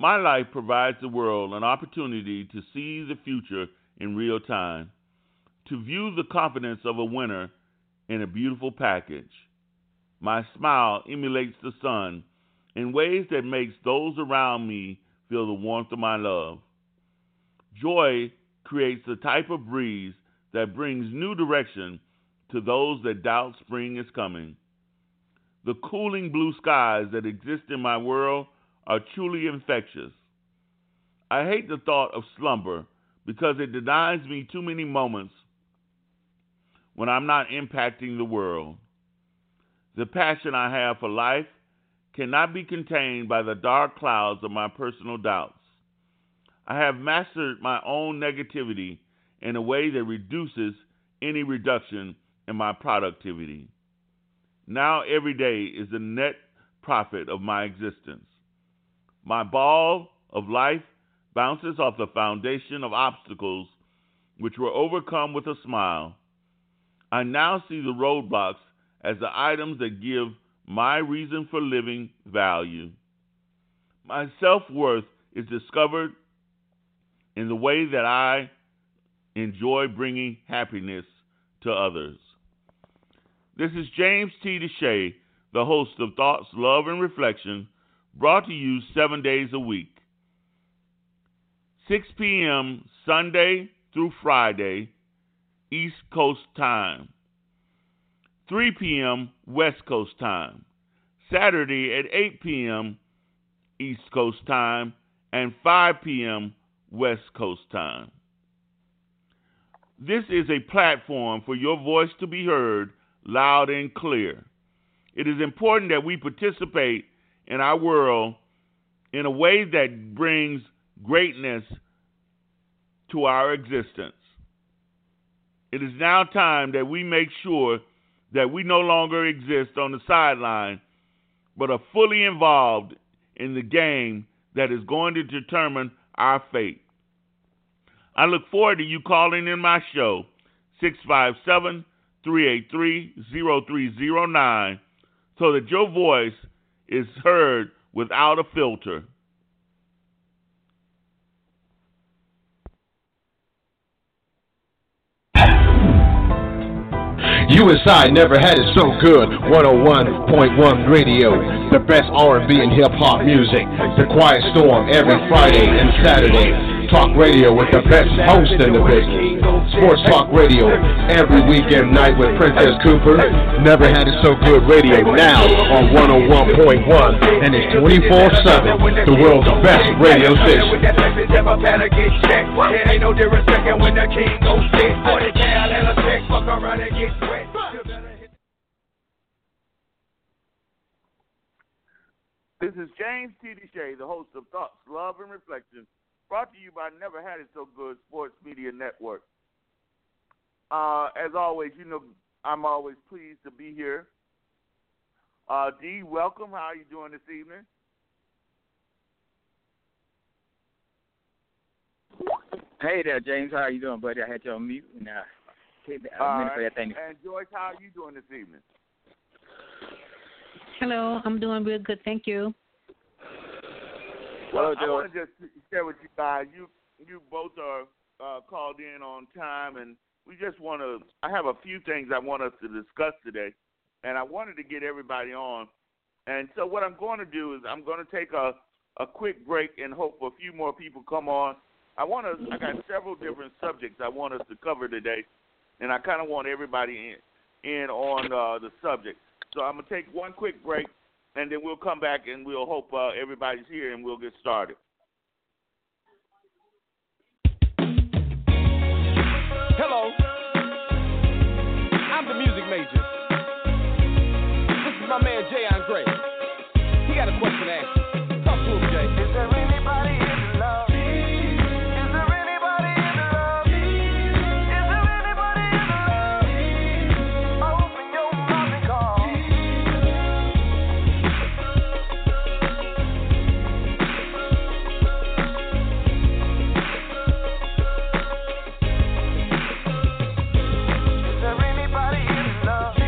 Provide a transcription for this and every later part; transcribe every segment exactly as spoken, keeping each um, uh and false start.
My life provides the world an opportunity to see the future in real time, to view the confidence of a winner in a beautiful package. My smile emulates the sun in ways that makes those around me feel the warmth of my love. Joy creates the type of breeze that brings new direction to those that doubt spring is coming. The cooling blue skies that exist in my world are truly infectious. I hate the thought of slumber because it denies me too many moments when I'm not impacting the world. The passion I have for life cannot be contained by the dark clouds of my personal doubts. I have mastered my own negativity in a way that reduces any reduction in my productivity. Now every day is the net profit of my existence. My ball of life bounces off the foundation of obstacles which were overcome with a smile. I now see the roadblocks as the items that give my reason for living value. My self-worth is discovered in the way that I enjoy bringing happiness to others. This is James T. Deshay, the host of Thoughts, Love, and Reflection, brought to you seven days a week. six p.m. Sunday through Friday, East Coast time. three p.m. West Coast time. Saturday at eight p.m. East Coast time and five p.m. West Coast time. This is a platform for your voice to be heard loud and clear. It is important that we participate in our world in a way that brings greatness to our existence. It is now time that we make sure that we no longer exist on the sideline, but are fully involved in the game that is going to determine our fate. I look forward to you calling in my show, six five seven, three eight three, zero three zero nine, so that your voice is heard without a filter. U S I never had it so good. one oh one point one Radio, the best R and B and hip hop music. The Quiet Storm every Friday and Saturday. Talk radio with the best host in the business. Sports Talk Radio every weekend night with Princess Cooper. Never had it so good radio now on one oh one point one, and it's twenty-four seven. The world's best radio station. This is James T. Deshay, the host of Thoughts, Love, and Reflection, brought to you by Never Had It So Good Sports Media Network. Uh, as always, you know, I'm always pleased to be here. Uh, Dee, welcome. How are you doing this evening? Hey there, James. How are you doing, buddy? I had you on mute. And, uh, take a All minute for right. that thing. And Joyce, how are you doing this evening? Hello, I'm doing real good, thank you. Well, Hello, I George. want to just share with you guys. You you both are uh, called in on time, and we just want to. I have a few things I want us to discuss today, and I wanted to get everybody on. And so, what I'm going to do is I'm going to take a a quick break and hope a few more people come on. I want to. I got several different subjects I want us to cover today, and I kind of want everybody in in on uh, the subject. So I'm going to take one quick break, and then we'll come back, and we'll hope uh, everybody's here, and we'll get started. Hello. I'm the music major. This is my man, Jay Andre. He got a question to ask you. Talk to him, Jay. Is there anybody in love? Is there anybody in love? Is there anybody in love? Open your mouth and call. Is there anybody in love?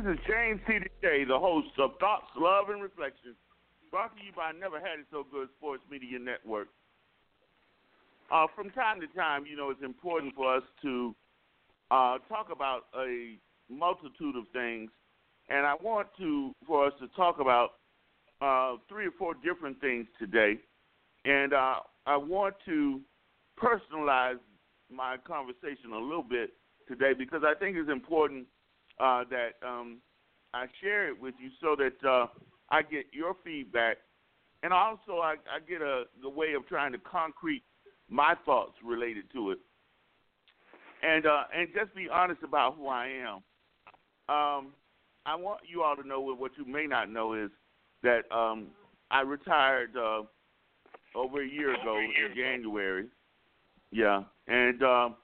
This is James T D J, the host of Thoughts, Love, and Reflections, brought to you by Never Had It So Good Sports Media Network. Uh, from time to time, you know, it's important for us to uh, talk about a multitude of things, and I want to for us to talk about uh, three or four different things today, and uh, I want to personalize my conversation a little bit today because I think it's important uh, that um, I share it with you so that uh, I get your feedback, and also I, I get a the way of trying to concrete my thoughts related to it, and uh, and just be honest about who I am. Um, I want you all to know what you may not know is that um, I retired uh, over a year ago in January. Yeah, and um,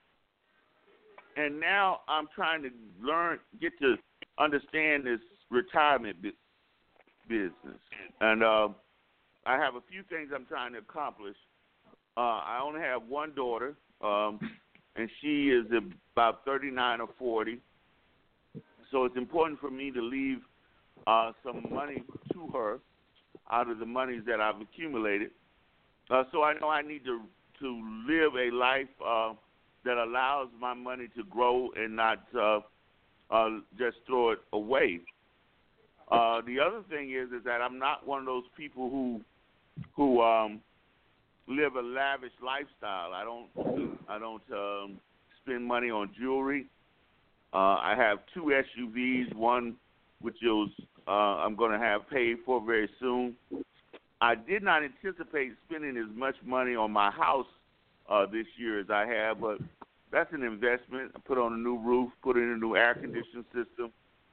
and now I'm trying to learn, get to understand this retirement bu- business, and uh, I have a few things I'm trying to accomplish. Uh, I only have one daughter, um, and she is about thirty-nine or forty. So it's important for me to leave uh, some money to her out of the monies that I've accumulated. Uh, so I know I need to to live a life uh, that allows my money to grow and not uh, uh, just throw it away. Uh, the other thing is is that I'm not one of those people who who um, live a lavish lifestyle. I don't I don't um, spend money on jewelry. Uh, I have two S U Vs, one which is uh, I'm going to have paid for very soon. I did not anticipate spending as much money on my house uh, this year as I have, but that's an investment. I put on a new roof, put in a new air conditioning system,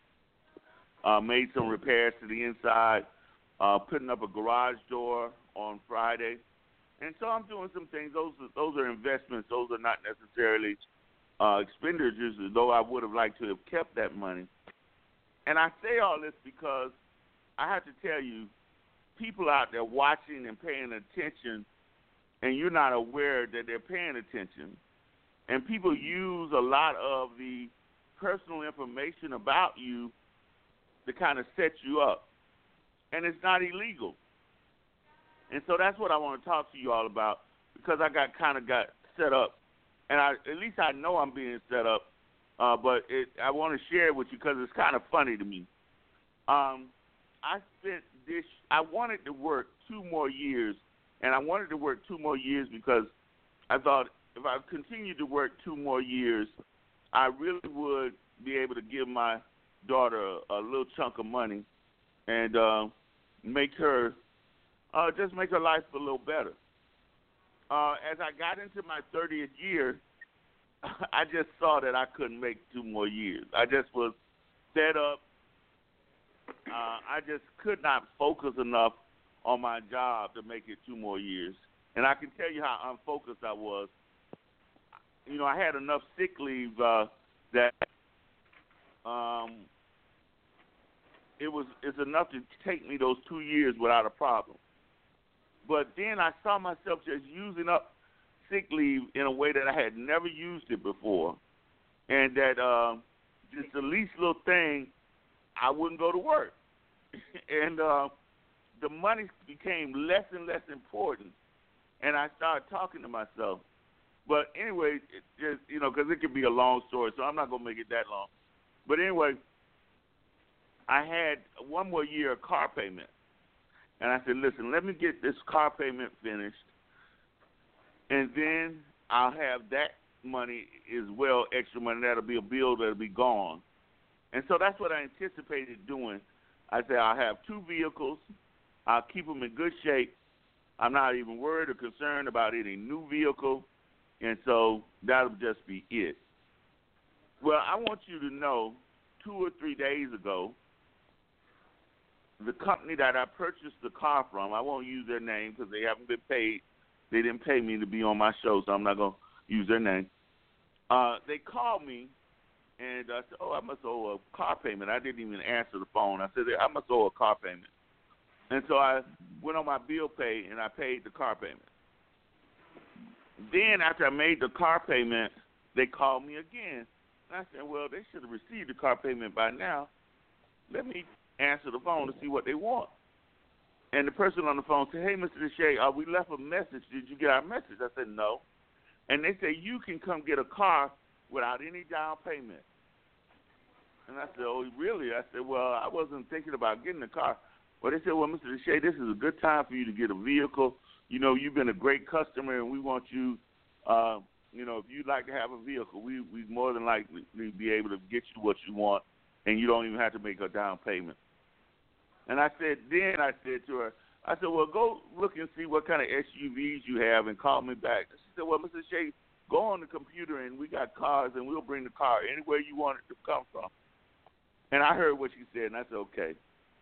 uh, made some repairs to the inside, uh, putting up a garage door on Friday. And so I'm doing some things. Those are, those are investments. Those are not necessarily uh, expenditures, though I would have liked to have kept that money. And I say all this because I have to tell you, people out there watching and paying attention, and you're not aware that they're paying attention. And people use a lot of the personal information about you to kind of set you up. And it's not illegal. And so that's what I want to talk to you all about because I got kind of got set up. And I, at least I know I'm being set up, uh, but it, I want to share it with you because it's kind of funny to me. Um, I spent this, I wanted to work two more years, and I wanted to work two more years because I thought if I continued to work two more years, I really would be able to give my daughter a, a little chunk of money and uh, make her, uh, just make her life a little better. Uh, as I got into my thirtieth year, I just saw that I couldn't make two more years. I just was fed up. Uh, I just could not focus enough on my job to make it two more years. And I can tell you how unfocused I was. You know, I had enough sick leave uh, that um, it was it's enough to take me those two years without a problem. But then I saw myself just using up sick leave in a way that I had never used it before, and that uh, just the least little thing, I wouldn't go to work. and uh, the money became less and less important, and I started talking to myself. But anyway, it just, you know, because it could be a long story, so I'm not going to make it that long. But anyway, I had one more year of car payment. And I said, listen, let me get this car payment finished, and then I'll have that money as well, extra money. That'll be a bill that'll be gone. And so that's what I anticipated doing. I said I'll have two vehicles. I'll keep them in good shape. I'm not even worried or concerned about any new vehicle, and so that'll just be it. Well, I want you to know two or three days ago, the company that I purchased the car from, I won't use their name because they haven't been paid. They didn't pay me to be on my show, so I'm not going to use their name. Uh, they called me, and I said, oh, I must owe a car payment. I didn't even answer the phone. I said, I must owe a car payment. And so I went on my bill pay, and I paid the car payment. Then after I made the car payment, they called me again. And I said, well, they should have received the car payment by now. let me answer the phone to see what they want. And the person on the phone said, hey, Mister Deshay, uh, we left a message. Did you get our message? I said, no. And they said, you can come get a car without any down payment. And I said, oh, really? I said, well, I wasn't thinking about getting a car. Well, they said, well, Mister Deshay, this is a good time for you to get a vehicle. You know, you've been a great customer, and we want you, uh, you know, if you'd like to have a vehicle, we we more than likely be able to get you what you want, and you don't even have to make a down payment. And I said, then I said to her, I said, well, go look and see what kind of S U Vs you have and call me back. She said, well, Mister Deshay, go on the computer, and we got cars, and we'll bring the car anywhere you want it to come from. And I heard what she said, and I said, okay.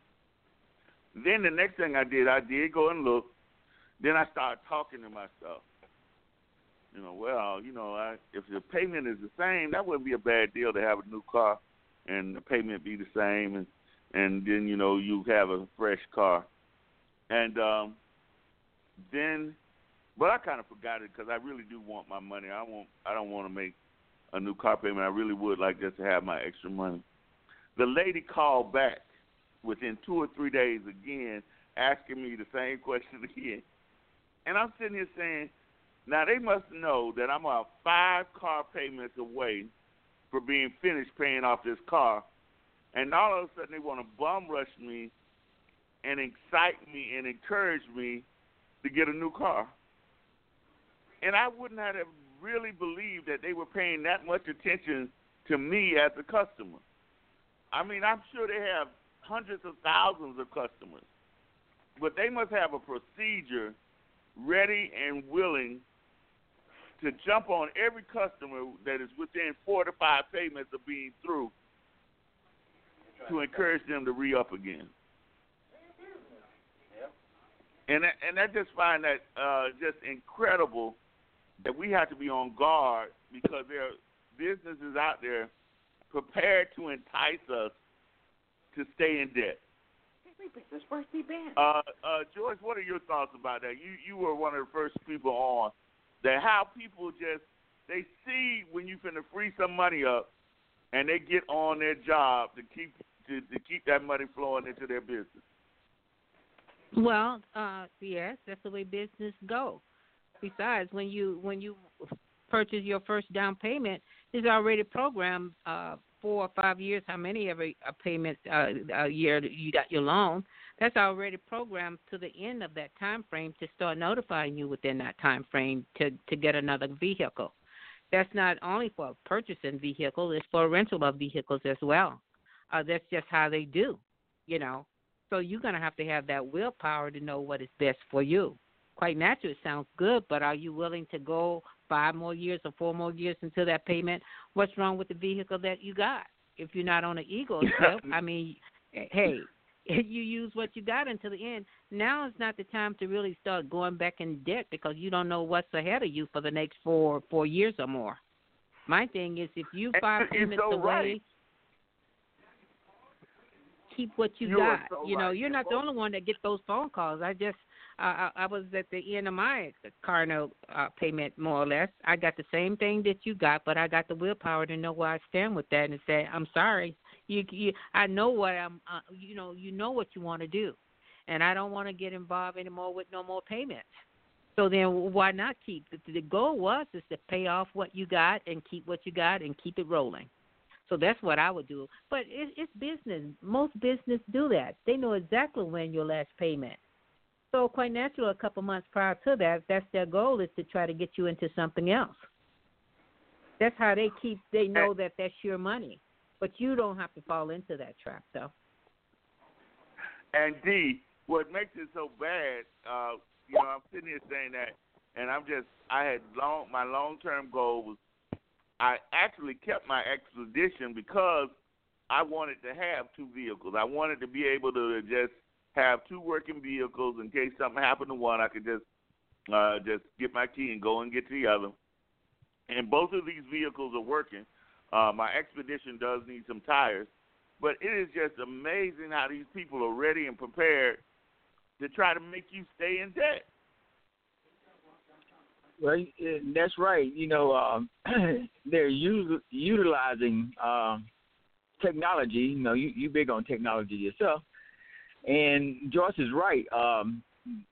Then the next thing I did, I did go and look. Then I started talking to myself. You know, well, you know, I, if the payment is the same, that wouldn't be a bad deal to have a new car and the payment be the same, and, and then, you know, you have a fresh car. And um, then, but I kind of forgot it because I really do want my money. I won't, I don't want to make a new car payment. I really would like just to have my extra money. The lady called back within two or three days again, asking me the same question again. And I'm sitting here saying, now they must know that I'm about five car payments away for being finished paying off this car. And all of a sudden they want to bum rush me and excite me and encourage me to get a new car. And I wouldn't have really believed that they were paying that much attention to me as a customer. I mean, I'm sure they have hundreds of thousands of customers, but they must have a procedure ready and willing to jump on every customer that is within four to five payments of being through to encourage them to re-up again. And I, and I just find that uh, just incredible that we have to be on guard because there are businesses out there prepared to entice us to stay in debt. Uh, uh, George, what are your thoughts about that? You you were one of the first people on that. How people just they see when you finna free some money up, and they get on their job to keep to, to keep that money flowing into their business. Well, uh, yes, that's the way business go. Besides, when you when you purchase your first down payment, it's already programmed uh, four or five years, how many every a payment uh, a year you got your loan. That's already programmed to the end of that time frame to start notifying you within that time frame to, to get another vehicle. That's not only for purchasing vehicles, it's for rental of vehicles as well. Uh, that's just how they do, you know. So you're going to have to have that willpower to know what is best for you. Quite natural, it sounds good, but are you willing to go five more years or four more years into that payment? What's wrong with the vehicle that you got? If you're not on an ego trip, I mean, hey, you use what you got until the end. Now is not the time to really start going back in debt because you don't know what's ahead of you for the next four four years or more. My thing is if you five payments so away, right. keep what you, you got. So you know, right. you're not the only one that gets those phone calls. I just I, I was at the end of my car note uh, payment, more or less. I got the same thing that you got, but I got the willpower to know where I stand with that and say, I'm sorry. You, you I know what I'm. Uh, you know, you know what you want to do, and I don't want to get involved anymore with no more payments. So then, why not keep? The, the goal was is to pay off what you got and keep what you got and keep it rolling. So that's what I would do. But it, it's business. Most business do that. They know exactly when your last payment. So quite natural, a couple months prior to that, that's their goal is to try to get you into something else. That's how they keep, they know that that's your money. But you don't have to fall into that trap, though. And D, what makes it so bad, uh, you know, I'm sitting here saying that, and I'm just, I had long, my long-term goal was, I actually kept my expedition because I wanted to have two vehicles. I wanted to be able to just have two working vehicles in case something happened to one. I could just uh, just get my key and go and get to the other. And both of these vehicles are working. Uh, my Expedition does need some tires. But it is just amazing how these people are ready and prepared to try to make you stay in debt. Well, that's right. You know, um, they're u- utilizing um, technology. You know, you you big on technology yourself, and Joyce is right. Um,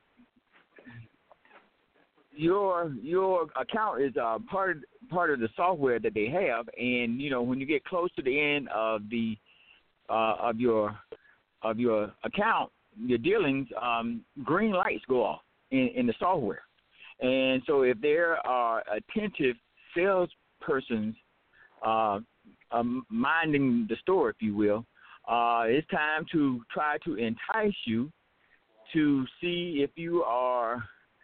your your account is uh, part part of the software that they have, and you know when you get close to the end of the uh, of your of your account, your dealings, um, green lights go off in, in the software, and so if there are attentive salespersons uh, um, minding the store, if you will, uh, it's time to try to entice you to see if you are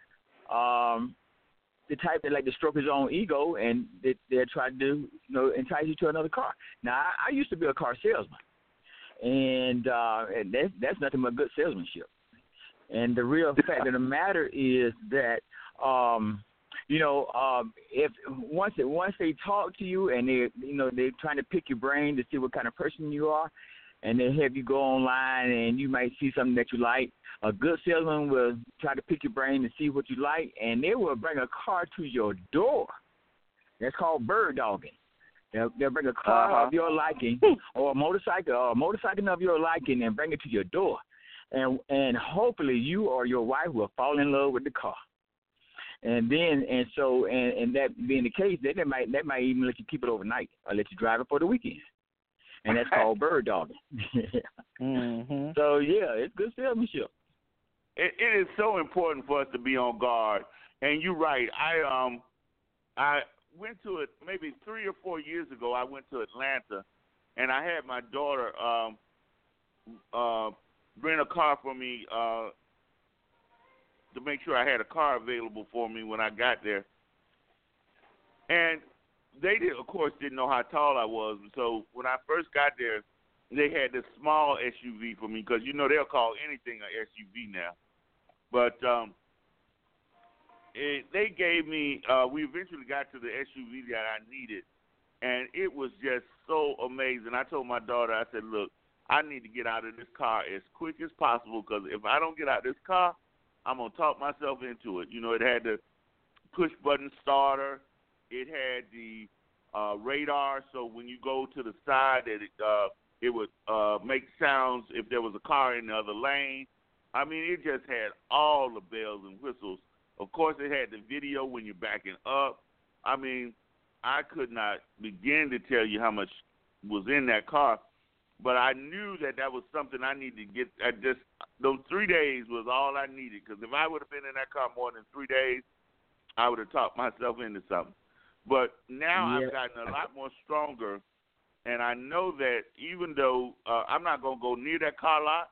um, the type that like to stroke his own ego, and they, they're trying to you know entice you to another car. Now, I, I used to be a car salesman, and, uh, and that's, that's nothing but good salesmanship. And the real fact of the matter is that, um, you know, um, if once it, once they talk to you and they you know they're trying to pick your brain to see what kind of person you are, and they have you go online and you might see something that you like. A good salesman will try to pick your brain to see what you like, and they will bring a car to your door. That's called bird dogging. They'll, they'll bring a car uh-huh. of your liking or a motorcycle or a motorcycle of your liking and bring it to your door. And and hopefully you or your wife will fall in love with the car. And then and so and, and that being the case, then they might they might even let you keep it overnight or let you drive it for the weekend. And that's called bird dogging. mm-hmm. So yeah, it's good salesmanship. It, it is so important for us to be on guard. And you're right. I um I went to it maybe three or four years ago. I went to Atlanta, and I had my daughter um uh rent a car for me uh to make sure I had a car available for me when I got there. And they did, of course, didn't know how tall I was. And so when I first got there, they had this small S U V for me because, you know, they'll call anything an S U V now. But um, it, they gave me, uh, we eventually got to the S U V that I needed, and it was just so amazing. I told my daughter, I said, look, I need to get out of this car as quick as possible because if I don't get out of this car, I'm going to talk myself into it. You know, it had the push-button starter. It had the uh, radar, so when you go to the side, that it, uh, it would uh, make sounds if there was a car in the other lane. I mean, it just had all the bells and whistles. Of course, it had the video when you're backing up. I mean, I could not begin to tell you how much was in that car, but I knew that that was something I needed to get. I just those three days was all I needed because if I would have been in that car more than three days, I would have talked myself into something. But now yeah. I've gotten a lot more stronger, and I know that even though uh, I'm not going to go near that car lot,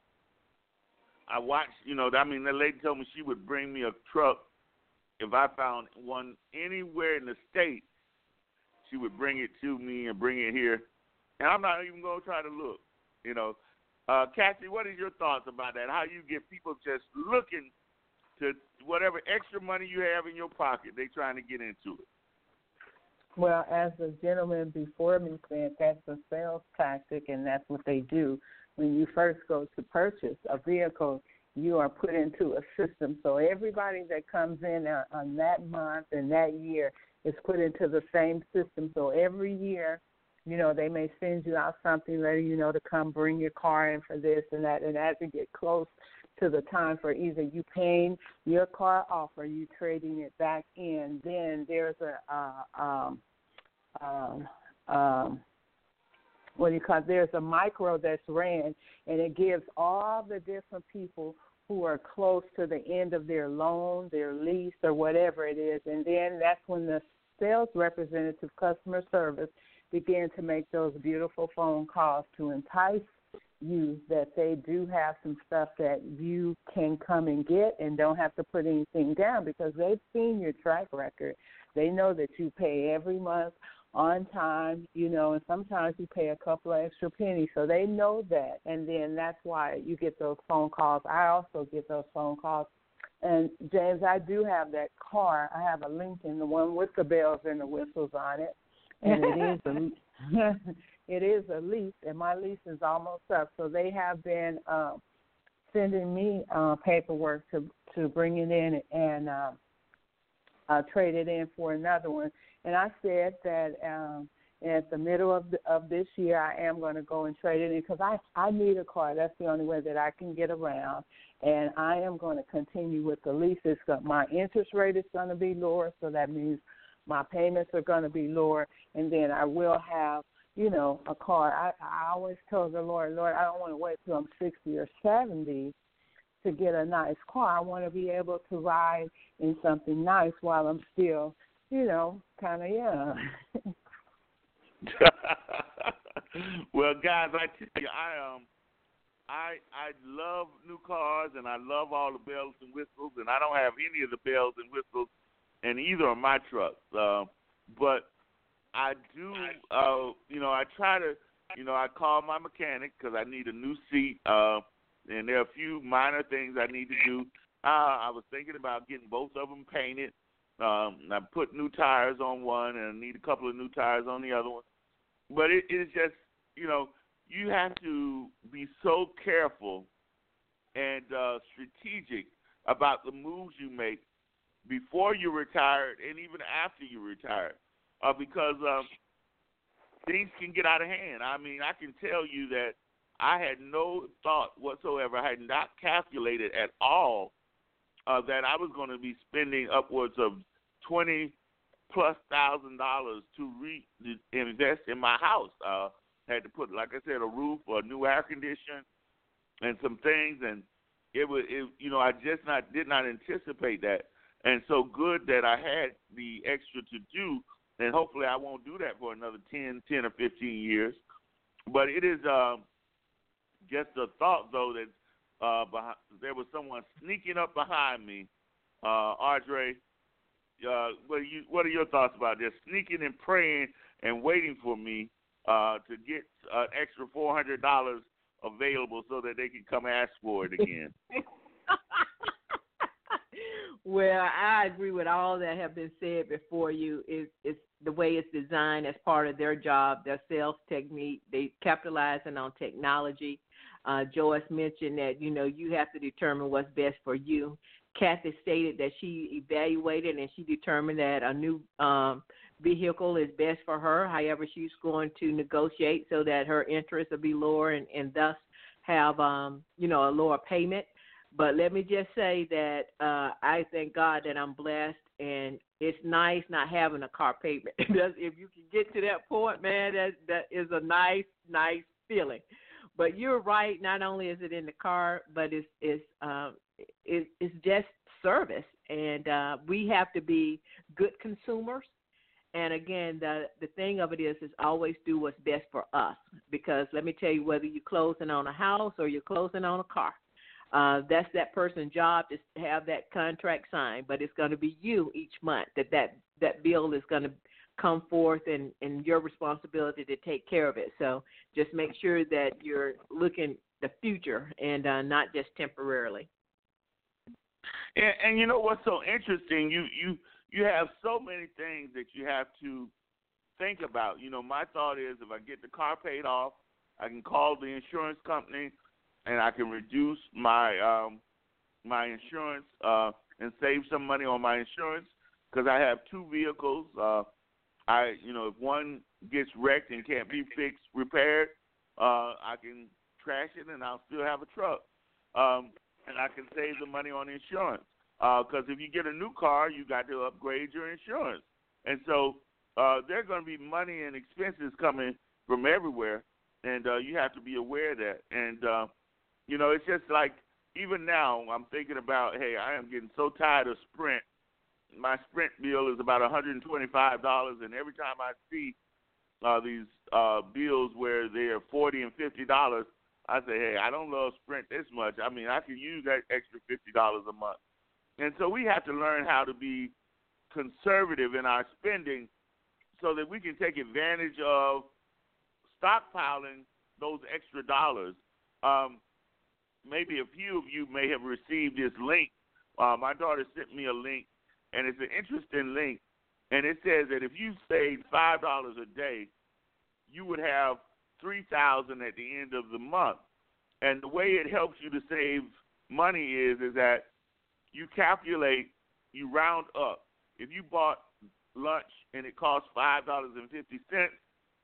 I watched, you know, I mean, the lady told me she would bring me a truck if I found one anywhere in the state. She would bring it to me and bring it here, and I'm not even going to try to look, you know. Uh, Kathy, what is your thoughts about that? How you get people just looking to whatever extra money you have in your pocket, they trying to get into it? Well, as the gentleman before me said, that's a sales tactic, and that's what they do. When you first go to purchase a vehicle, you are put into a system. So everybody that comes in on that month and that year is put into the same system. So every year, you know, they may send you out something, letting you know to come bring your car in for this and that. And as you get close to the time for either you paying your car off or you trading it back in, then there's a uh, um, um, um, what do you call it? There's a micro that's ran, and it gives all the different people who are close to the end of their loan, their lease, or whatever it is, and then that's when the sales representative, customer service, begin to make those beautiful phone calls to entice you that they do have some stuff that you can come and get and don't have to put anything down because they've seen your track record. They know that you pay every month on time, you know, and sometimes you pay a couple of extra pennies. So they know that, and then that's why you get those phone calls. I also get those phone calls. And, James, I do have that car. I have a Lincoln, the one with the bells and the whistles on it, and it is a it is a lease, and my lease is almost up. So they have been uh, sending me uh, paperwork to to bring it in and uh, uh, trade it in for another one. And I said that um, at the middle of the, of this year, I am going to go and trade it in because I, I need a car. That's the only way that I can get around. And I am going to continue with the leases. My interest rate is going to be lower, so that means my payments are going to be lower. And then I will have, you know, a car. I, I always tell the Lord, Lord, I don't want to wait till I'm sixty or seventy to get a nice car. I want to be able to ride in something nice while I'm still, you know, kind of young. Well, guys, I tell you, I um, I I love new cars and I love all the bells and whistles, and I don't have any of the bells and whistles in either of my trucks. Uh, but I do, uh, you know, I try to, you know, I call my mechanic because I need a new seat, uh, and there are a few minor things I need to do. Uh, I was thinking about getting both of them painted. Um, I put new tires on one, and I need a couple of new tires on the other one. But it is just, you know, you have to be so careful and uh, strategic about the moves you make before you're retired and even after you're retired, uh, because um, things can get out of hand. I mean, I can tell you that I had no thought whatsoever. I had not calculated at all uh, that I was going to be spending upwards of twenty plus thousand dollars to re- invest in my house. Uh, had to put, like I said, a roof, a new air conditioner, and some things, and it was, it, you know, I just not did not anticipate that, and so good that I had the extra to do, and hopefully I won't do that for another ten, ten or fifteen years. But it is uh, just a thought, though, that uh, behind, there was someone sneaking up behind me, uh, Audrey. Uh, what are you? What are your thoughts about this? Sneaking and praying and waiting for me uh, to get an extra four hundred dollars available so that they can come ask for it again. Well, I agree with all that have been said before you. It's, it's the way it's designed as part of their job, their sales technique. They capitalizing on technology. Uh, Joyce mentioned that, you know, you have to determine what's best for you. Kathy stated that she evaluated and she determined that a new um, vehicle is best for her. However, she's going to negotiate so that her interest will be lower and, and thus have, um, you know, a lower payment. But let me just say that uh, I thank God that I'm blessed, and it's nice not having a car payment. If you can get to that point, man, that that is a nice, nice feeling. But you're right. Not only is it in the car, but it's it's um, it, it's just service, and uh, we have to be good consumers. And again, the the thing of it is, is always do what's best for us. Because let me tell you, whether you're closing on a house or you're closing on a car, uh, that's that person's job to have that contract signed. But it's going to be you each month that that, that bill is going to come forth, and, and your responsibility to take care of it. So just make sure that you're looking the future and uh, not just temporarily. And, and you know what's so interesting? You you you have so many things that you have to think about. You know, my thought is if I get the car paid off, I can call the insurance company and I can reduce my um, my insurance uh, and save some money on my insurance because I have two vehicles. Uh, I, you know, if one gets wrecked and can't be fixed, repaired, uh, I can trash it and I'll still have a truck. Um, and I can save the money on insurance. Because uh, if you get a new car, you got to upgrade your insurance. And so uh, there's going to be money and expenses coming from everywhere, and uh, you have to be aware of that. And, uh, you know, it's just like even now I'm thinking about, hey, I am getting so tired of Sprint. My Sprint bill is about one hundred twenty-five dollars, and every time I see uh, these uh, bills where they're forty dollars and fifty dollars, I say, hey, I don't love Sprint this much. I mean, I could use that extra fifty dollars a month. And so we have to learn how to be conservative in our spending so that we can take advantage of stockpiling those extra dollars. Um, maybe a few of you may have received this link. Uh, my daughter sent me a link, and it's an interesting link. And it says that if you saved five dollars a day, you would have three thousand dollars at the end of the month. And the way it helps you to save money is, is that you calculate, you round up. If you bought lunch and it cost five dollars and fifty cents,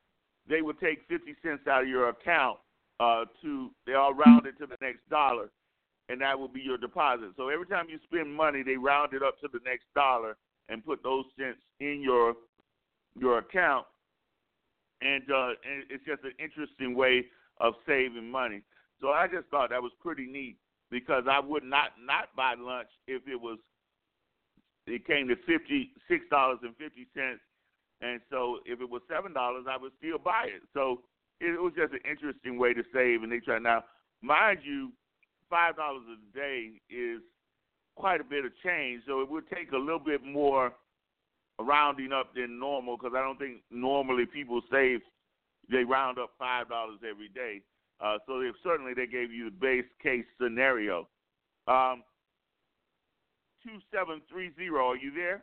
they would take fifty cents out of your account uh, to, they all round it to the next dollar, and that will be your deposit. So every time you spend money, they round it up to the next dollar and put those cents in your your account. And, uh, and it's just an interesting way of saving money. So I just thought that was pretty neat because I would not not buy lunch if it was it came to fifty six dollars and fifty cents, and so if it was seven dollars, I would still buy it. So it was just an interesting way to save. And they try now, mind you, five dollars a day is quite a bit of change. So it would take a little bit more rounding up than normal because I don't think normally people save. They round up five dollars every day. Uh, so they, certainly they gave you the base case scenario. Um, two seven three zero, are you there?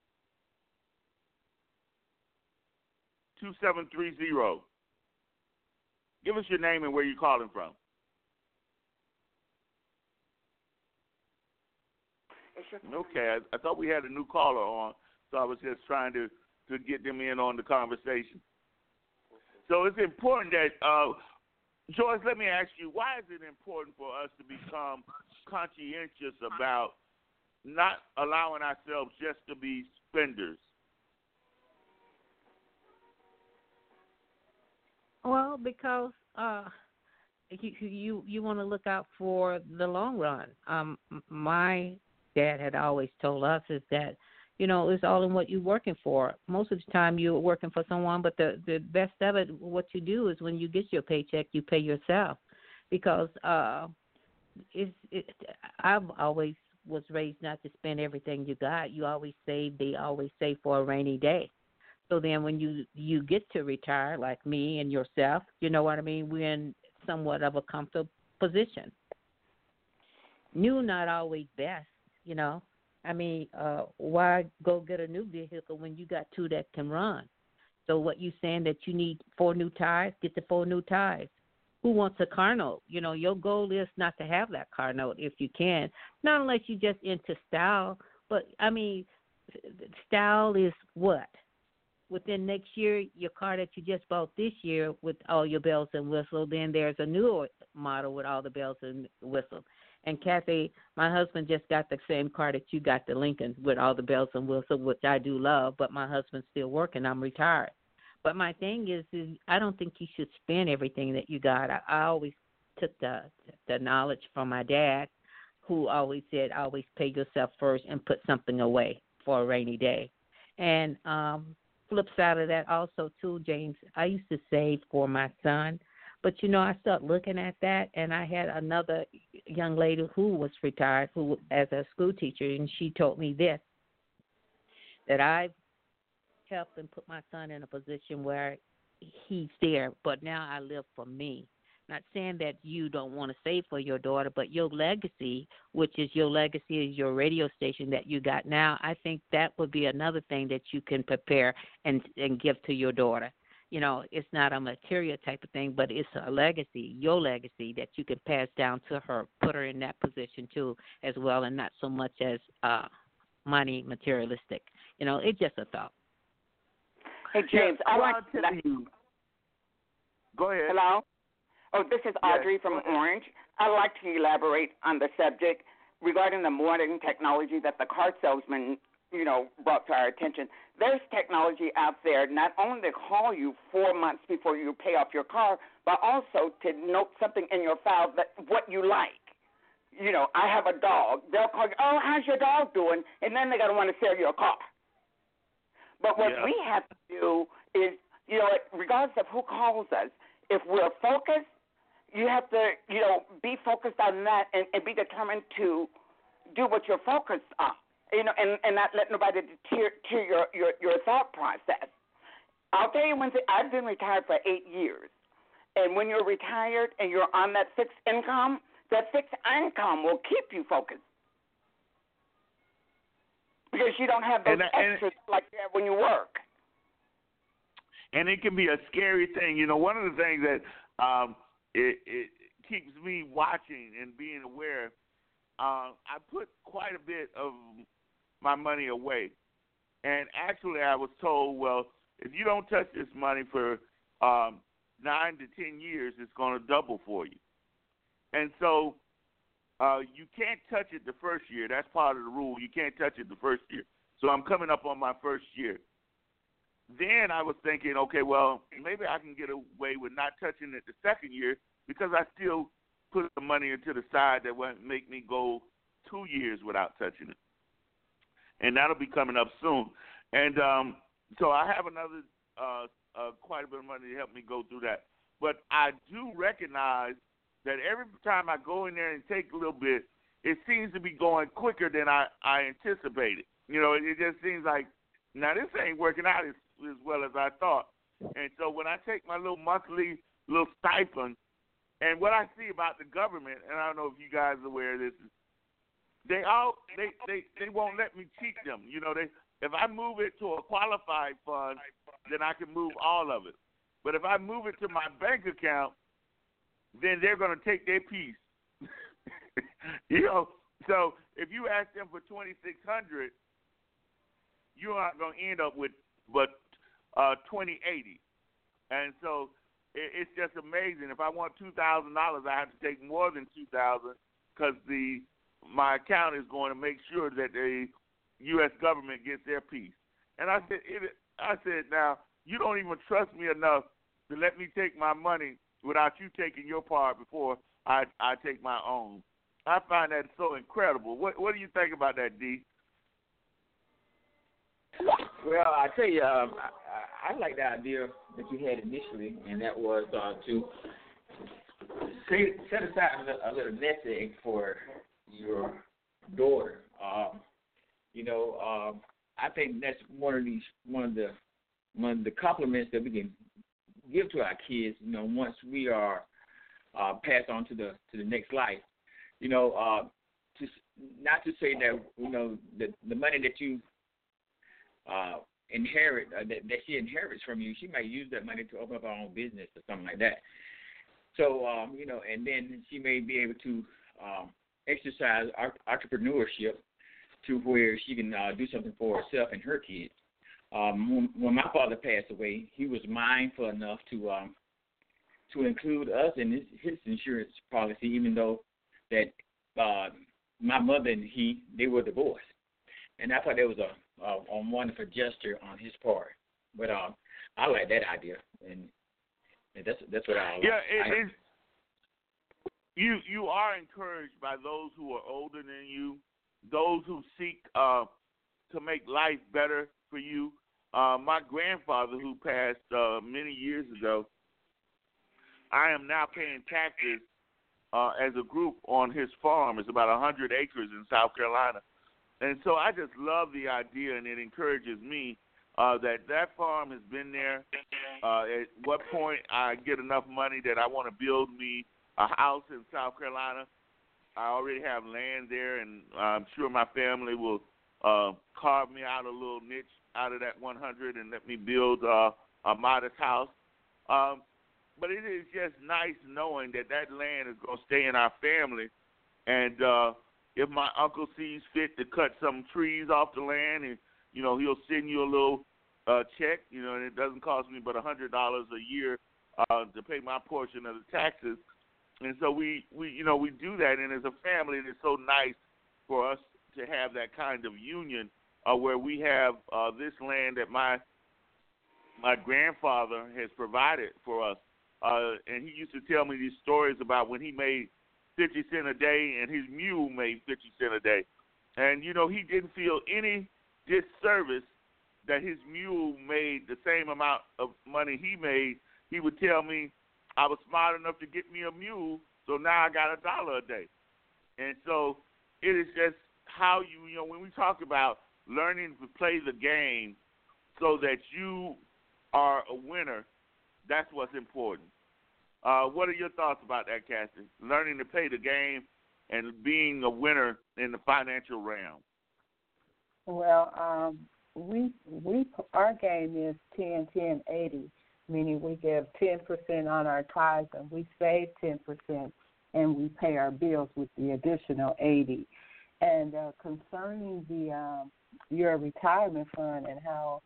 two seven three zero. Give us your name and where you're calling from. Okay, I, I thought we had a new caller on, so I was just trying to, to get them in on the conversation. So it's important that, uh, Joyce, let me ask you, why is it important for us to become conscientious about not allowing ourselves just to be spenders? Well, because uh, you you you want to look out for the long run. Um, my dad had always told us is that, you know, it's all in what you're working for. Most of the time you're working for someone, but the, the best of it, what you do is when you get your paycheck, you pay yourself. Because uh, it's, it, I've always was raised not to spend everything you got. You always save. They always save for a rainy day. So then when you, you get to retire, like me and yourself, you know what I mean, we're in somewhat of a comfortable position. New, not always best, you know. I mean, uh, why go get a new vehicle when you got two that can run? So what you saying that you need four new tires? Get the four new tires. Who wants a car note? You know, your goal is not to have that car note if you can, not unless you're just into style. But, I mean, style is what? Within next year, your car that you just bought this year with all your bells and whistles, then there's a newer model with all the bells and whistles. And, Kathy, my husband just got the same car that you got, the Lincoln, with all the bells and whistles, which I do love, but my husband's still working. I'm retired. But my thing is, is I don't think you should spend everything that you got. I, I always took the the knowledge from my dad, who always said, always pay yourself first and put something away for a rainy day. And um, flip side of that also, too, James, I used to save for my son. But, you know, I started looking at that, and I had another young lady who was retired who as a school teacher, and she told me this, that I've helped and put my son in a position where he's there, but now I live for me. Not saying that you don't want to save for your daughter, but your legacy, which is your legacy is your radio station that you got now, I think that would be another thing that you can prepare and, and give to your daughter. You know, it's not a material type of thing, but it's a legacy, your legacy that you can pass down to her, put her in that position too as well, and not so much as uh, money, materialistic. You know, it's just a thought. Hey, James, yeah, I well, like to tell you. Go ahead. Hello? Oh, this is Audrey yes. from Orange. I'd like to elaborate on the subject regarding the modern technology that the car salesman, you know, brought to our attention. There's technology out there not only to call you four months before you pay off your car, but also to note something in your file that what you like. You know, I have a dog. They'll call you, oh, how's your dog doing? And then they're going to want to sell you a car. But what yeah. we have to do is, you know, regardless of who calls us, if we're focused, you have to, you know, be focused on that and, and be determined to do what you're focused on. You know, and, and not let nobody deter, deter your, your, your thought process. I'll tell you one thing. I've been retired for eight years. And when you're retired and you're on that fixed income, that fixed income will keep you focused. Because you don't have those and, extras and, like you have when you work. And it can be a scary thing. You know, one of the things that um, it, it keeps me watching and being aware, uh, I put quite a bit of my money away. And actually I was told, well, if you don't touch this money for um, nine to ten years, it's going to double for you. And so uh, you can't touch it the first year. That's part of the rule. You can't touch it the first year. So I'm coming up on my first year. Then I was thinking, okay, well, maybe I can get away with not touching it the second year because I still put the money into the side that won't make me go two years without touching it. And that'll be coming up soon. And um, so I have another uh, uh, quite a bit of money to help me go through that. But I do recognize that every time I go in there and take a little bit, it seems to be going quicker than I, I anticipated. You know, it, it just seems like, now this ain't working out as, as well as I thought. And so when I take my little monthly little stipend, and what I see about the government, and I don't know if you guys are aware of this, they all they, they, they won't let me cheat them. You know, they if I move it to a qualified fund, then I can move all of it. But if I move it to my bank account, then they're going to take their piece. You know, so if you ask them for twenty-six hundred dollars, you aren't going to end up with but uh, twenty eighty. And so it, it's just amazing. If I want two thousand dollars, I have to take more than two thousand dollars because the my account is going to make sure that the U S government gets their piece. And I said, it, I said, now you don't even trust me enough to let me take my money without you taking your part before I I take my own. I find that so incredible. What what do you think about that, D? Well, I tell you, um, I, I, I like the idea that you had initially, and that was uh, to set, set aside a little, a little nest egg for your daughter. Um, you know, um, I think that's one of these one of the one of the compliments that we can give to our kids. You know, once we are uh, passed on to the to the next life. You know, uh, to, not to say that you know the the money that you uh, inherit uh, that, that she inherits from you, she might use that money to open up her own business or something like that. So um, you know, and then she may be able to um, exercise entrepreneurship to where she can uh, do something for herself and her kids. Um, when, when my father passed away, he was mindful enough to um, to include us in his, his insurance policy, even though that uh, my mother and he, they were divorced. And I thought that was a, a, a wonderful gesture on his part. But um, I like that idea, and, and that's that's what I like. Yeah, it, I, it's, you you are encouraged by those who are older than you, those who seek uh, to make life better for you. Uh, my grandfather, who passed uh, many years ago, I am now paying taxes uh, as a group on his farm. It's about one hundred acres in South Carolina. And so I just love the idea, and it encourages me uh, that that farm has been there. Uh, at what point I get enough money that I want to build me a house in South Carolina. I already have land there, and I'm sure my family will uh, carve me out a little niche out of that one hundred and let me build uh, a modest house. Um, but it is just nice knowing that that land is going to stay in our family. And uh, if my uncle sees fit to cut some trees off the land, and you know, he'll send you a little uh, check, you know, and it doesn't cost me but one hundred dollars a year uh, to pay my portion of the taxes. And so we, we, you know, we do that, and as a family, it's so nice for us to have that kind of union uh, where we have uh, this land that my my grandfather has provided for us. Uh, and he used to tell me these stories about when he made fifty cents a day and his mule made fifty cents a day. And, you know, he didn't feel any disservice that his mule made the same amount of money he made. He would tell me, I was smart enough to get me a mule, so now I got a dollar a day. And so it is just how you, you know, when we talk about learning to play the game so that you are a winner, that's what's important. Uh, what are your thoughts about that, Cassie? Learning to play the game and being a winner in the financial realm. Well, um, we we our game is ten, ten, eighty. Meaning we give ten percent on our tithes and we save ten percent and we pay our bills with the additional eighty. And uh, concerning the um, your retirement fund and how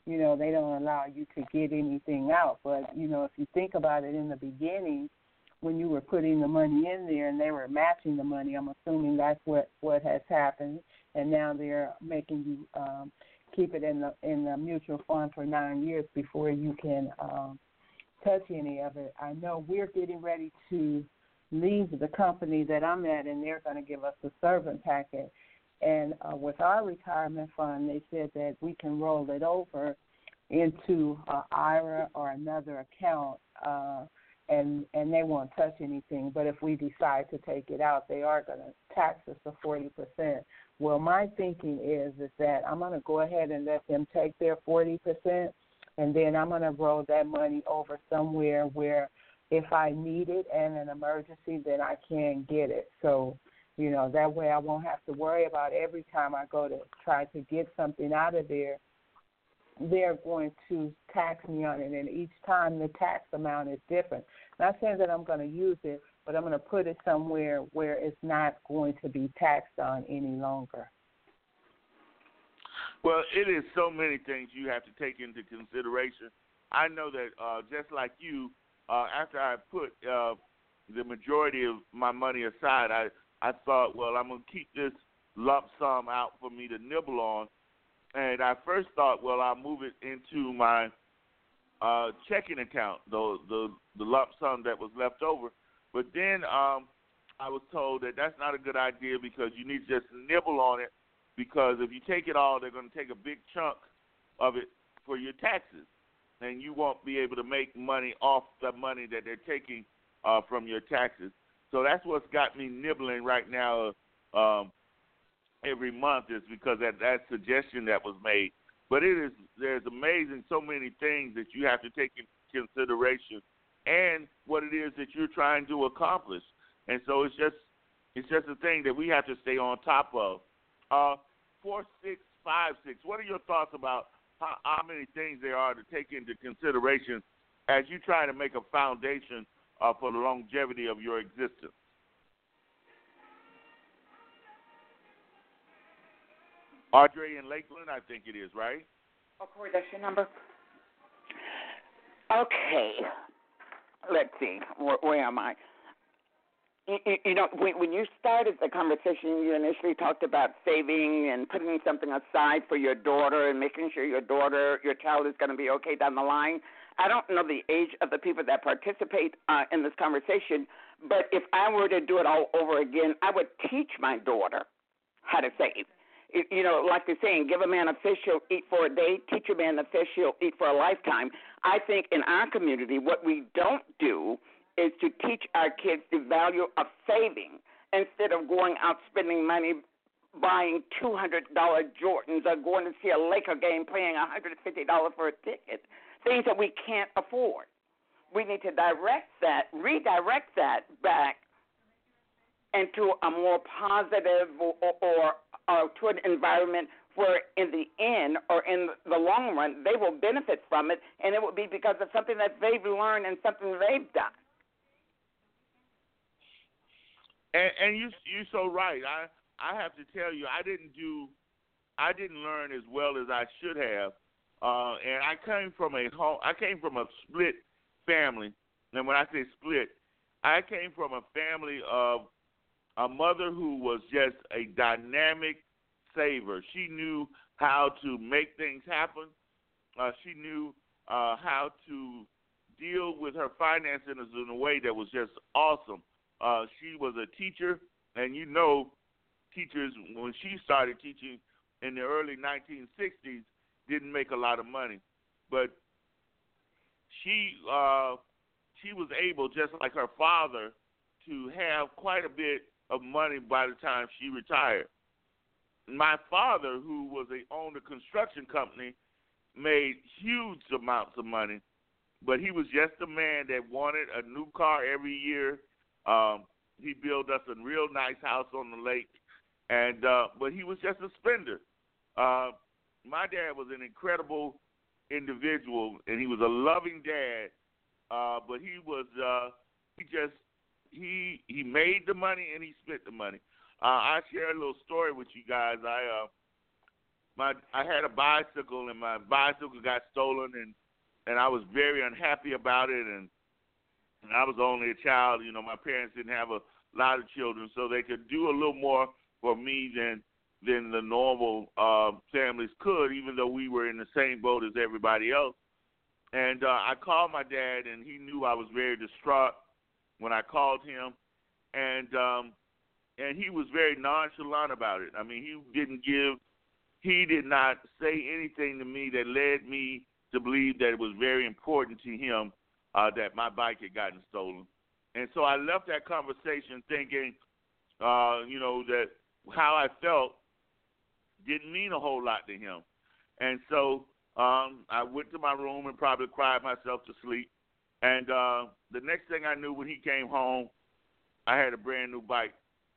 you know, they don't allow you to get anything out. But, you know, if you think about it in the beginning, when you were putting the money in there and they were matching the money, I'm assuming that's what, what has happened. And now they're making you um, keep it in the in the mutual fund for nine years before you can um, touch any of it. I know we're getting ready to leave the company that I'm at, and they're going to give us a servant packet. And uh, with our retirement fund, they said that we can roll it over into an I R A or another account, uh, and and they won't touch anything. But if we decide to take it out, they are going to tax us to forty percent. Well, my thinking is is that I'm going to go ahead and let them take their forty percent, and then I'm going to roll that money over somewhere where if I need it and an emergency, then I can get it. So, you know, that way I won't have to worry about every time I go to try to get something out of there, they're going to tax me on it. And each time the tax amount is different. Not saying that I'm going to use it, but I'm going to put it somewhere where it's not going to be taxed on any longer. Well, it is so many things you have to take into consideration. I know that uh, just like you, uh, after I put uh, the majority of my money aside, I, I thought, well, I'm going to keep this lump sum out for me to nibble on. And I first thought, well, I'll move it into my uh, checking account, the, the the lump sum that was left over. But then um, I was told that that's not a good idea because you need to just nibble on it, because if you take it all, they're going to take a big chunk of it for your taxes, and you won't be able to make money off the money that they're taking uh, from your taxes. So that's what's got me nibbling right now um, every month, is because that, that suggestion that was made. But it is there's amazing so many things that you have to take into consideration, and what it is that you're trying to accomplish. And so it's just it's just a thing that we have to stay on top of. Uh, four six five six. What are your thoughts about how, how many things there are to take into consideration as you try to make a foundation uh, for the longevity of your existence? Audrey in Lakeland, I think it is, right? Oh, Corey, that's your number? Okay. Let's see. Where, where am I? You, you, you know, when, when you started the conversation, you initially talked about saving and putting something aside for your daughter and making sure your daughter, your child is going to be okay down the line. I don't know the age of the people that participate uh, in this conversation, but if I were to do it all over again, I would teach my daughter how to save. You know, like they're saying, give a man a fish, he'll eat for a day. Teach a man a fish, he'll eat for a lifetime. I think in our community, what we don't do is to teach our kids the value of saving instead of going out spending money buying two hundred dollars Jordans or going to see a Laker game paying one hundred fifty dollars for a ticket, things that we can't afford. We need to direct that, redirect that back into a more positive or, or uh, to an environment where in the end or in the long run they will benefit from it, and it will be because of something that they've learned and something they've done. And, and you you're so right. I I have to tell you, I didn't do, I didn't learn as well as I should have. Uh, and I came from a home, I came from a split family. And when I say split, I came from a family of a mother who was just a dynamic saver. She knew how to make things happen. Uh, she knew uh, how to deal with her finances in a way that was just awesome. Uh, she was a teacher, and you know, teachers, when she started teaching in the early nineteen sixties, didn't make a lot of money. But she uh, she was able, just like her father, to have quite a bit of money by the time she retired. My father, who was a, owned a construction company, made huge amounts of money, but he was just a man that wanted a new car every year. Um, he built us a real nice house on the lake, and uh, but he was just a spender. Uh, my dad was an incredible individual, and he was a loving dad, uh, but he was uh, he just he he made the money and he spent the money. Uh, I share a little story with you guys. I uh, my I had a bicycle, and my bicycle got stolen, and and I was very unhappy about it, and, and I was only a child. You know, my parents didn't have a lot of children, so they could do a little more for me than than the normal uh, families could, even though we were in the same boat as everybody else. And uh, I called my dad, and he knew I was very distraught when I called him, and um, and he was very nonchalant about it. I mean, he didn't give, he did not say anything to me that led me to believe that it was very important to him uh, that my bike had gotten stolen. And so I left that conversation thinking, uh, you know, that how I felt didn't mean a whole lot to him. And so um, I went to my room and probably cried myself to sleep. And uh, the next thing I knew, when he came home, I had a brand new bike.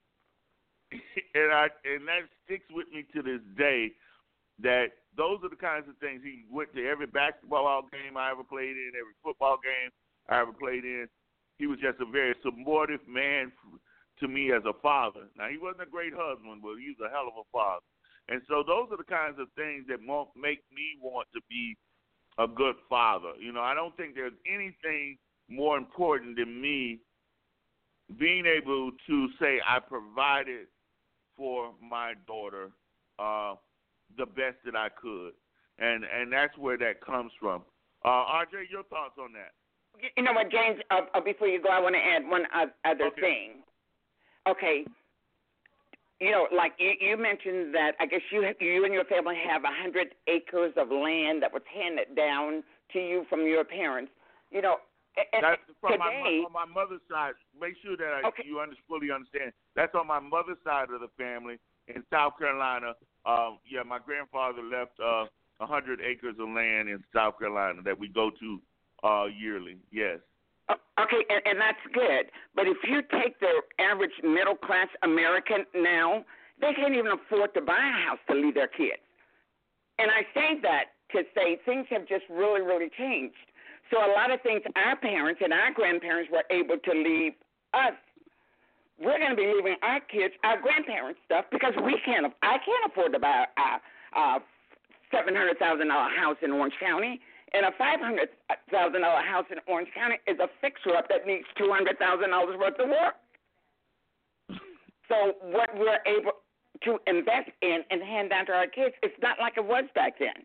and I and that sticks with me to this day, that those are the kinds of things. He went to every basketball game I ever played in, every football game I ever played in. He was just a very supportive man to me as a father. Now, he wasn't a great husband, but he was a hell of a father. And so those are the kinds of things that make me want to be a good father. You know, I don't think there's anything more important than me being able to say I provided for my daughter uh, the best that I could. And and that's where that comes from. Uh, R J, your thoughts on that? You know what, James, uh, before you go, I want to add one other okay. thing. Okay. You know, like you, you mentioned that I guess you you and your family have one hundred acres of land that was handed down to you from your parents. You know, that's from today, my, on my mother's side. Make sure that I, okay. you under, fully understand. That's on my mother's side of the family in South Carolina. Um, yeah, my grandfather left uh, one hundred acres of land in South Carolina that we go to uh, yearly. Yes. Okay, and, and that's good. But if you take the average middle-class American now, they can't even afford to buy a house to leave their kids. And I say that to say things have just really, really changed. So a lot of things our parents and our grandparents were able to leave us, we're going to be leaving our kids our grandparents' stuff because we can't. I can't afford to buy a, a seven hundred thousand dollars house in Orange County. And a five hundred thousand dollars house in Orange County is a fixer-up that needs two hundred thousand dollars worth of work. So what we're able to invest in and hand down to our kids, it's not like it was back then.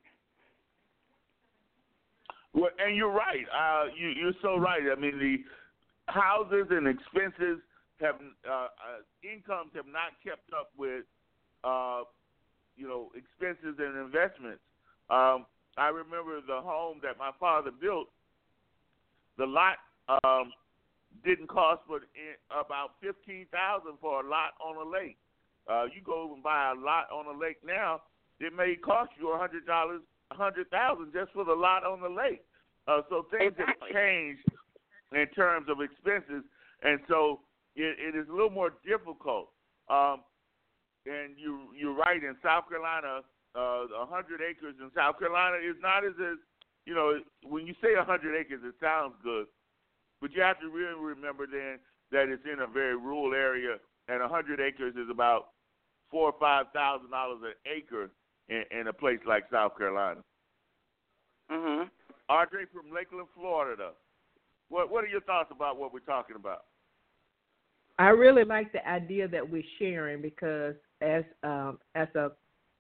Well, and you're right. Uh, you, you're so right. I mean, the houses and expenses have, uh, uh, incomes have not kept up with, uh, you know, expenses and investments. Um, I remember the home that my father built, the lot um, didn't cost but about fifteen thousand dollars for a lot on a lake. Uh, you go and buy a lot on a lake now, it may cost you one hundred dollars, one hundred thousand dollars just for the lot on the lake. Uh, so things exactly. have changed in terms of expenses, and so it, it is a little more difficult. Um, and you, you're right, in South Carolina, Uh, one hundred acres in South Carolina is not as, as, you know, when you say one hundred acres, it sounds good. But you have to really remember then that it's in a very rural area, and one hundred acres is about four or five thousand dollars an acre in, in a place like South Carolina. Mm-hmm. Audrey from Lakeland, Florida. What What are your thoughts about what we're talking about? I really like the idea that we're sharing because as um, as a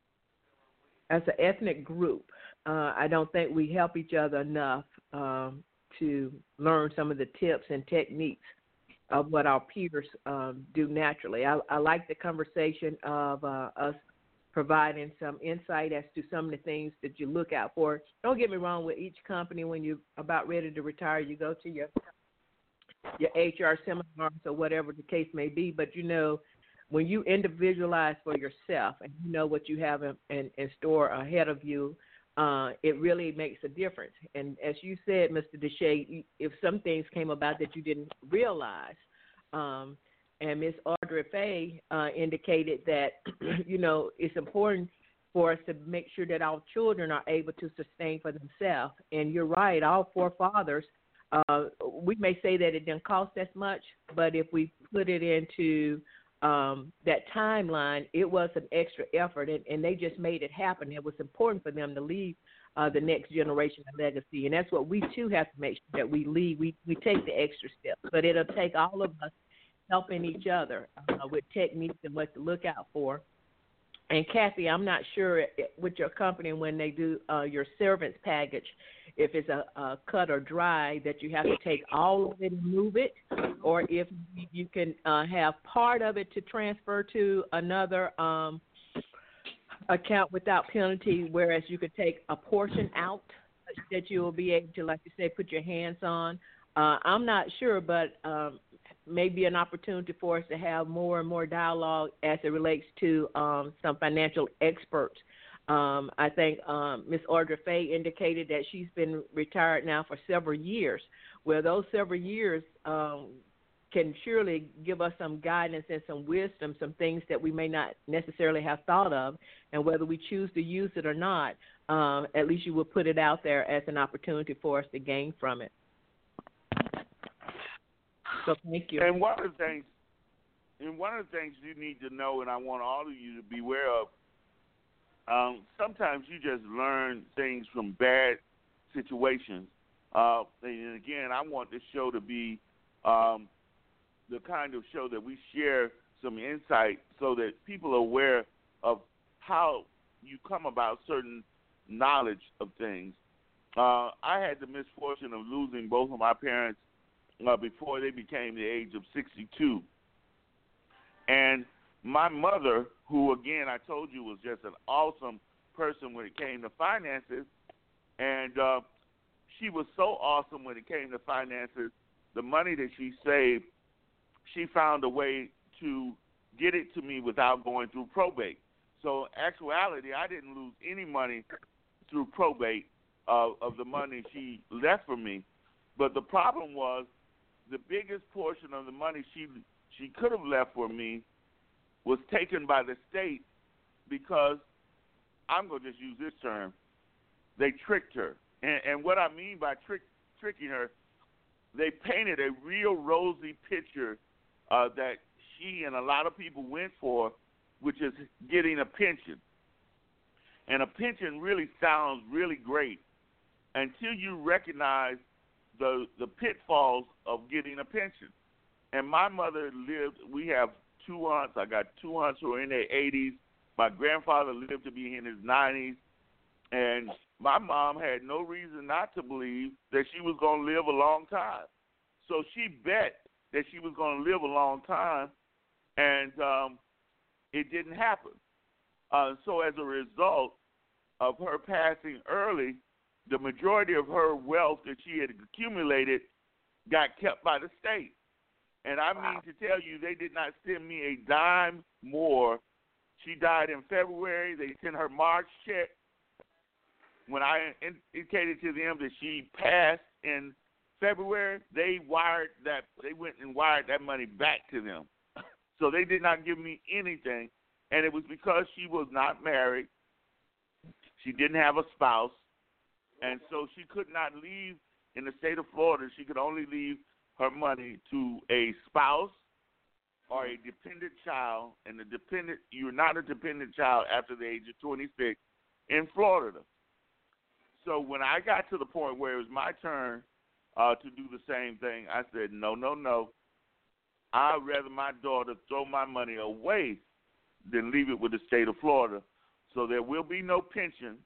As an ethnic group, uh, I don't think we help each other enough um, to learn some of the tips and techniques of what our peers um, do naturally. I, I like the conversation of uh, us providing some insight as to some of the things that you look out for. Don't get me wrong, with each company, when you're about ready to retire, you go to your your H R seminars or whatever the case may be, but you know, when you individualize for yourself and you know what you have in, in, in store ahead of you, uh, it really makes a difference. And as you said, Mister Deshay, if some things came about that you didn't realize, um, and Miz Audrey Faye uh, indicated that, you know, it's important for us to make sure that our children are able to sustain for themselves. And you're right, our forefathers, uh, we may say that it didn't cost as much, but if we put it into um, that timeline, it was an extra effort, and, and they just made it happen. It was important for them to leave uh, the next generation a legacy, and that's what we too have to make sure that we leave. We we take the extra steps, but it'll take all of us helping each other uh, with techniques and what to look out for. And Kathy, I'm not sure with your company when they do uh, your servants package, if it's a, a cut or dry that you have to take all of it and move it, or if you can uh, have part of it to transfer to another um, account without penalty, whereas you could take a portion out that you will be able to, like you say, put your hands on. Uh, I'm not sure, but um, maybe an opportunity for us to have more and more dialogue as it relates to um, some financial experts. Um, I think um, Miz Audra Faye indicated that she's been retired now for several years. Well, those several years um, can surely give us some guidance and some wisdom, some things that we may not necessarily have thought of, and whether we choose to use it or not, um, at least you will put it out there as an opportunity for us to gain from it. So thank you. And one of the things, and one of the things you need to know, and I want all of you to be aware of, um, sometimes you just learn things from bad situations. Uh, and again, I want this show to be um, the kind of show that we share some insight so that people are aware of how you come about certain knowledge of things. Uh, I had the misfortune of losing both of my parents Uh, before they became the age of sixty-two. And my mother, who, again, I told you was just an awesome person when it came to finances, and uh, she was so awesome when it came to finances, the money that she saved, she found a way to get it to me without going through probate. So, in actuality, I didn't lose any money through probate uh, of the money she left for me. But the problem was, the biggest portion of the money she she could have left for me was taken by the state because, I'm going to just use this term, they tricked her. And, and what I mean by trick, tricking her, they painted a real rosy picture uh, that she and a lot of people went for, which is getting a pension. And a pension really sounds really great until you recognize the the pitfalls of getting a pension. And my mother lived, we have two aunts. I got two aunts who are in their eighties. My grandfather lived to be in his nineties. And my mom had no reason not to believe that she was going to live a long time. So she bet that she was going to live a long time, and um, it didn't happen. Uh, so as a result of her passing early, the majority of her wealth that she had accumulated got kept by the state. And I mean to tell you, they did not send me a dime more. She died in February. They sent her March check. When I indicated to them that she passed in February, they wired that. They went and wired that money back to them. So they did not give me anything. And it was because she was not married. She didn't have a spouse. And so she could not leave in the state of Florida. She could only leave her money to a spouse or a dependent child. And the dependent, you're not a dependent child after the age of twenty-six in Florida. So when I got to the point where it was my turn uh, to do the same thing, I said, no, no, no. I'd rather my daughter throw my money away than leave it with the state of Florida. So there will be no pension.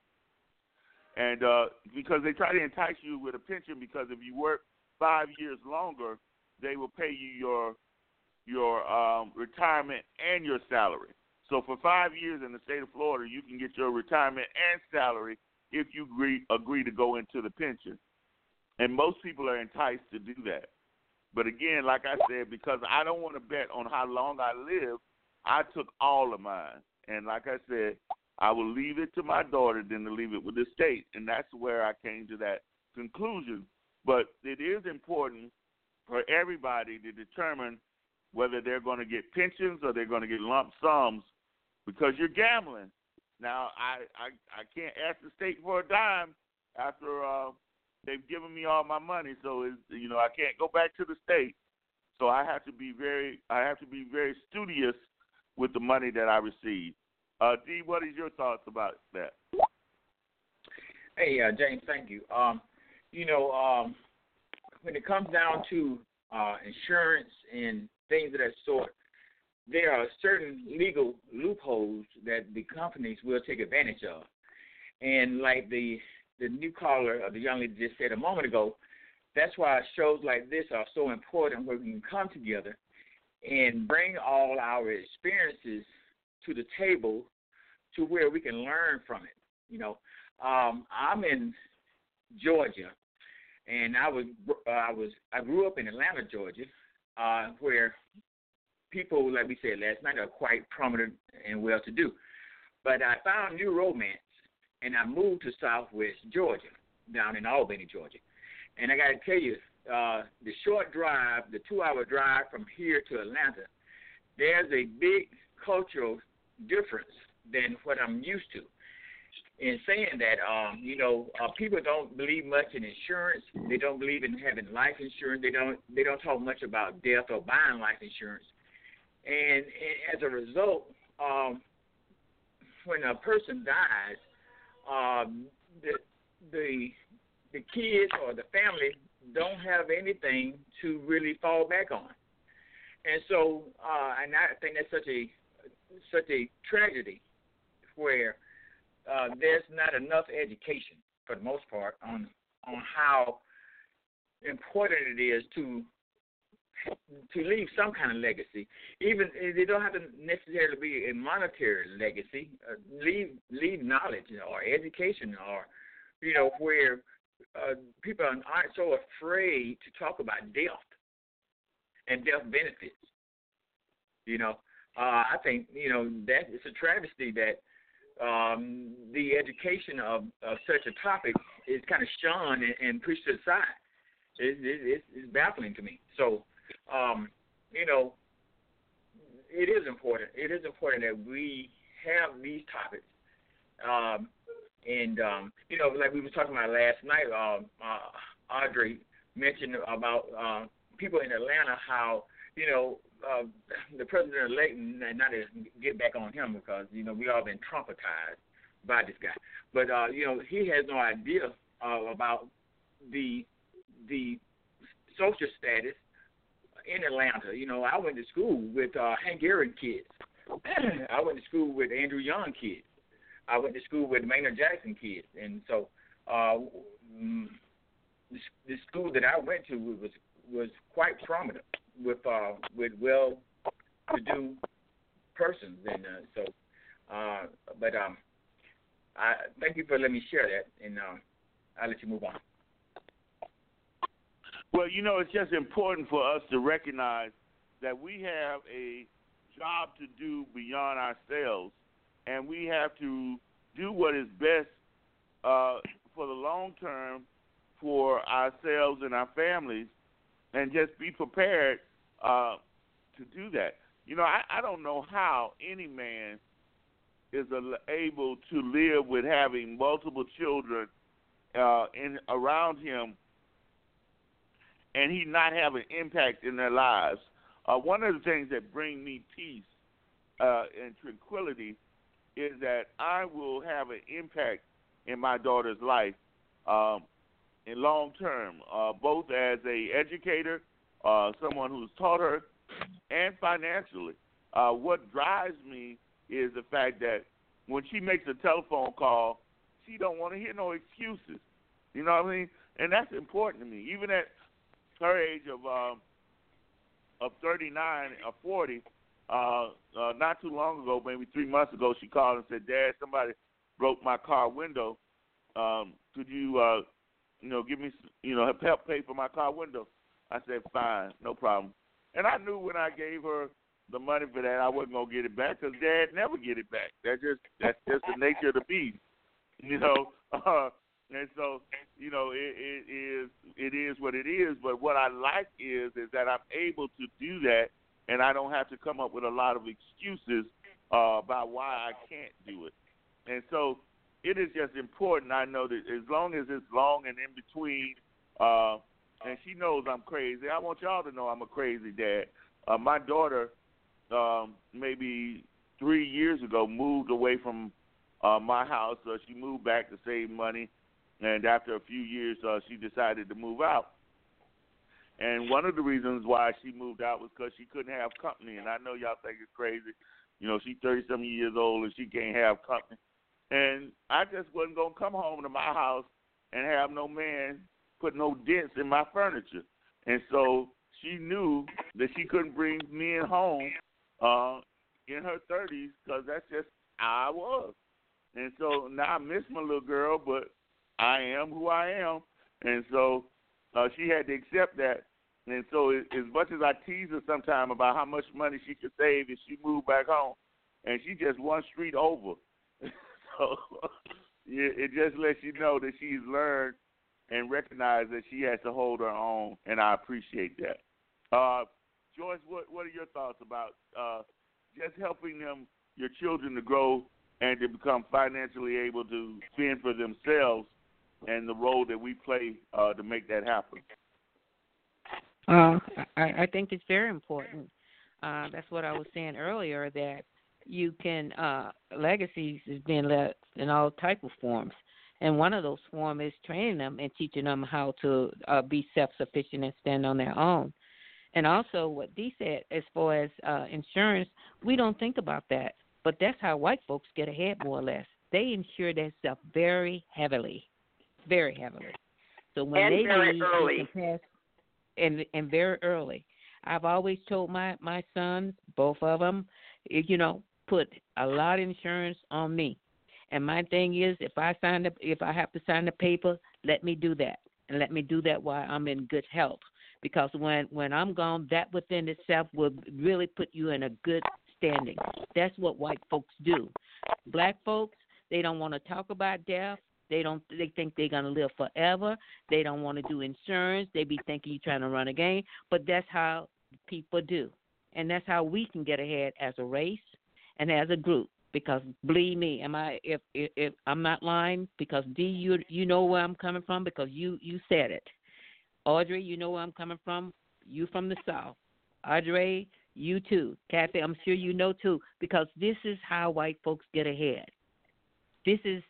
And uh, because they try to entice you with a pension, because if you work five years longer, they will pay you your your um, retirement and your salary. So for five years in the state of Florida, you can get your retirement and salary if you agree, agree to go into the pension. And most people are enticed to do that. But again, like I said, because I don't want to bet on how long I live, I took all of mine. And like I said, I will leave it to my daughter than to leave it with the state. And that's where I came to that conclusion. But it is important for everybody to determine whether they're going to get pensions or they're going to get lump sums, because you're gambling. Now, I, I, I can't ask the state for a dime after uh, they've given me all my money. So, it's, you know, I can't go back to the state. So I have to be very I have to be very studious with the money that I receive. Uh, D, what is your thoughts about that? Hey, uh, James, thank you. Um, you know, um, when it comes down to uh, insurance and things of that sort, there are certain legal loopholes that the companies will take advantage of. And like the the new caller or the young lady just said a moment ago, that's why shows like this are so important, where we can come together and bring all our experiences to the table to where we can learn from it. You know, um, I'm in Georgia, and I was uh, I was I grew up in Atlanta, Georgia, uh, where people, like we said last night, are quite prominent and well-to-do. But I found new romance, and I moved to Southwest Georgia, down in Albany, Georgia. And I got to tell you, uh, the short drive, the two-hour drive from here to Atlanta, there's a big cultural difference than what I'm used to. In saying that, um, you know, uh, people don't believe much in insurance. They don't believe in having life insurance. They don't. They don't talk much about death or buying life insurance. And, and as a result, um, when a person dies, um, the the the kids or the family don't have anything to really fall back on. And so, uh, and I think that's such a such a tragedy, where uh, there's not enough education, for the most part, on on how important it is to to leave some kind of legacy. Even they don't have to necessarily be a monetary legacy. Uh, leave leave knowledge, you know, or education, or you know, where uh, people aren't so afraid to talk about death and death benefits. You know, uh, I think you know that it's a travesty that um, the education of, of such a topic is kind of shunned and, and pushed aside. It, it, it's, it's baffling to me. So. Um, you know, it is important. It is important that we have these topics. Um, and, um, you know, like we were talking about last night, um, uh, Audrey mentioned about uh, people in Atlanta, how, you know, uh, the president-elect, and not to get back on him because, you know, we all been traumatized by this guy. But, uh, you know, he has no idea uh, about the the social status in Atlanta. You know, I went to school with uh, Hank Aaron kids. I went to school with Andrew Young kids. I went to school with Maynard Jackson kids. And so uh, the, the school that I went to was was quite prominent with uh, with well-to-do persons. And uh, so, uh, but um, I thank you for letting me share that, and uh, I'll let you move on. Well, you know, it's just important for us to recognize that we have a job to do beyond ourselves, and we have to do what is best uh, for the long term for ourselves and our families, and just be prepared uh, to do that. You know, I, I don't know how any man is able to live with having multiple children uh, in around him and he not have an impact in their lives. Uh, one of the things that bring me peace uh, and tranquility is that I will have an impact in my daughter's life um, in long term, uh, both as a educator, uh, someone who's taught her, and financially. Uh, what drives me is the fact that when she makes a telephone call, she don't want to hear no excuses. You know what I mean? And that's important to me. Even at her age of um, of thirty-nine or forty, uh, uh, not too long ago, maybe three months ago, she called and said, "Dad, somebody broke my car window. Um, could you, uh, you know, give me, you know, help pay for my car window?" I said, "Fine, no problem." And I knew when I gave her the money for that, I wasn't gonna get it back because Dad never get it back. That's just that's just the nature of the beast, you know. Uh, And so, you know, it, it is it is what it is. But what I like is is that I'm able to do that, and I don't have to come up with a lot of excuses uh, about why I can't do it. And so, it is just important. I know that as long as it's long and in between uh, and she knows I'm crazy. I want y'all to know I'm a crazy dad. Uh, my daughter, um, maybe three years ago, moved away from uh, my house. Uh, she moved back to save money, and after a few years, uh, she decided to move out. And one of the reasons why she moved out was because she couldn't have company. And I know y'all think it's crazy. You know, she's thirty-something years old and she can't have company. And I just wasn't going to come home to my house and have no man put no dents in my furniture. And so she knew that she couldn't bring men home uh, in her thirties because that's just how I was. And so now I miss my little girl, but I am who I am. And so uh, she had to accept that. And so as much as I tease her sometime about how much money she could save if she moved back home, and she just one street over. So it just lets you know that she's learned and recognized that she has to hold her own, and I appreciate that. Uh, Joyce, what, what are your thoughts about uh, just helping them, your children, to grow and to become financially able to fend for themselves and the role that we play uh, to make that happen? Uh, I, I think it's very important. Uh, that's what I was saying earlier, that you can, uh, legacies is being left in all type of forms. And one of those forms is training them and teaching them how to uh, be self-sufficient and stand on their own. And also what Dee said, as far as uh, insurance, we don't think about that. But that's how white folks get ahead, more or less. They insure themselves very heavily, very heavily. So when and they very leave, early. they can pass, and, and very early. I've always told my, my sons, both of them, you know, put a lot of insurance on me. And my thing is, if I sign the, if I have to sign the paper, let me do that, and let me do that while I'm in good health. Because when, when I'm gone, that within itself will really put you in a good standing. That's what white folks do. Black folks, they don't want to talk about death. They don't. They think they're gonna live forever. They don't want to do insurance. They be thinking you're trying to run a game. But that's how people do, and that's how we can get ahead as a race and as a group. Because believe me, am I? If if, if I'm not lying, because Dee, you you know where I'm coming from because you you said it. Audrey, you know where I'm coming from. You from the South. Audrey, you too. Kathy, I'm sure you know too. Because this is how white folks get ahead. This is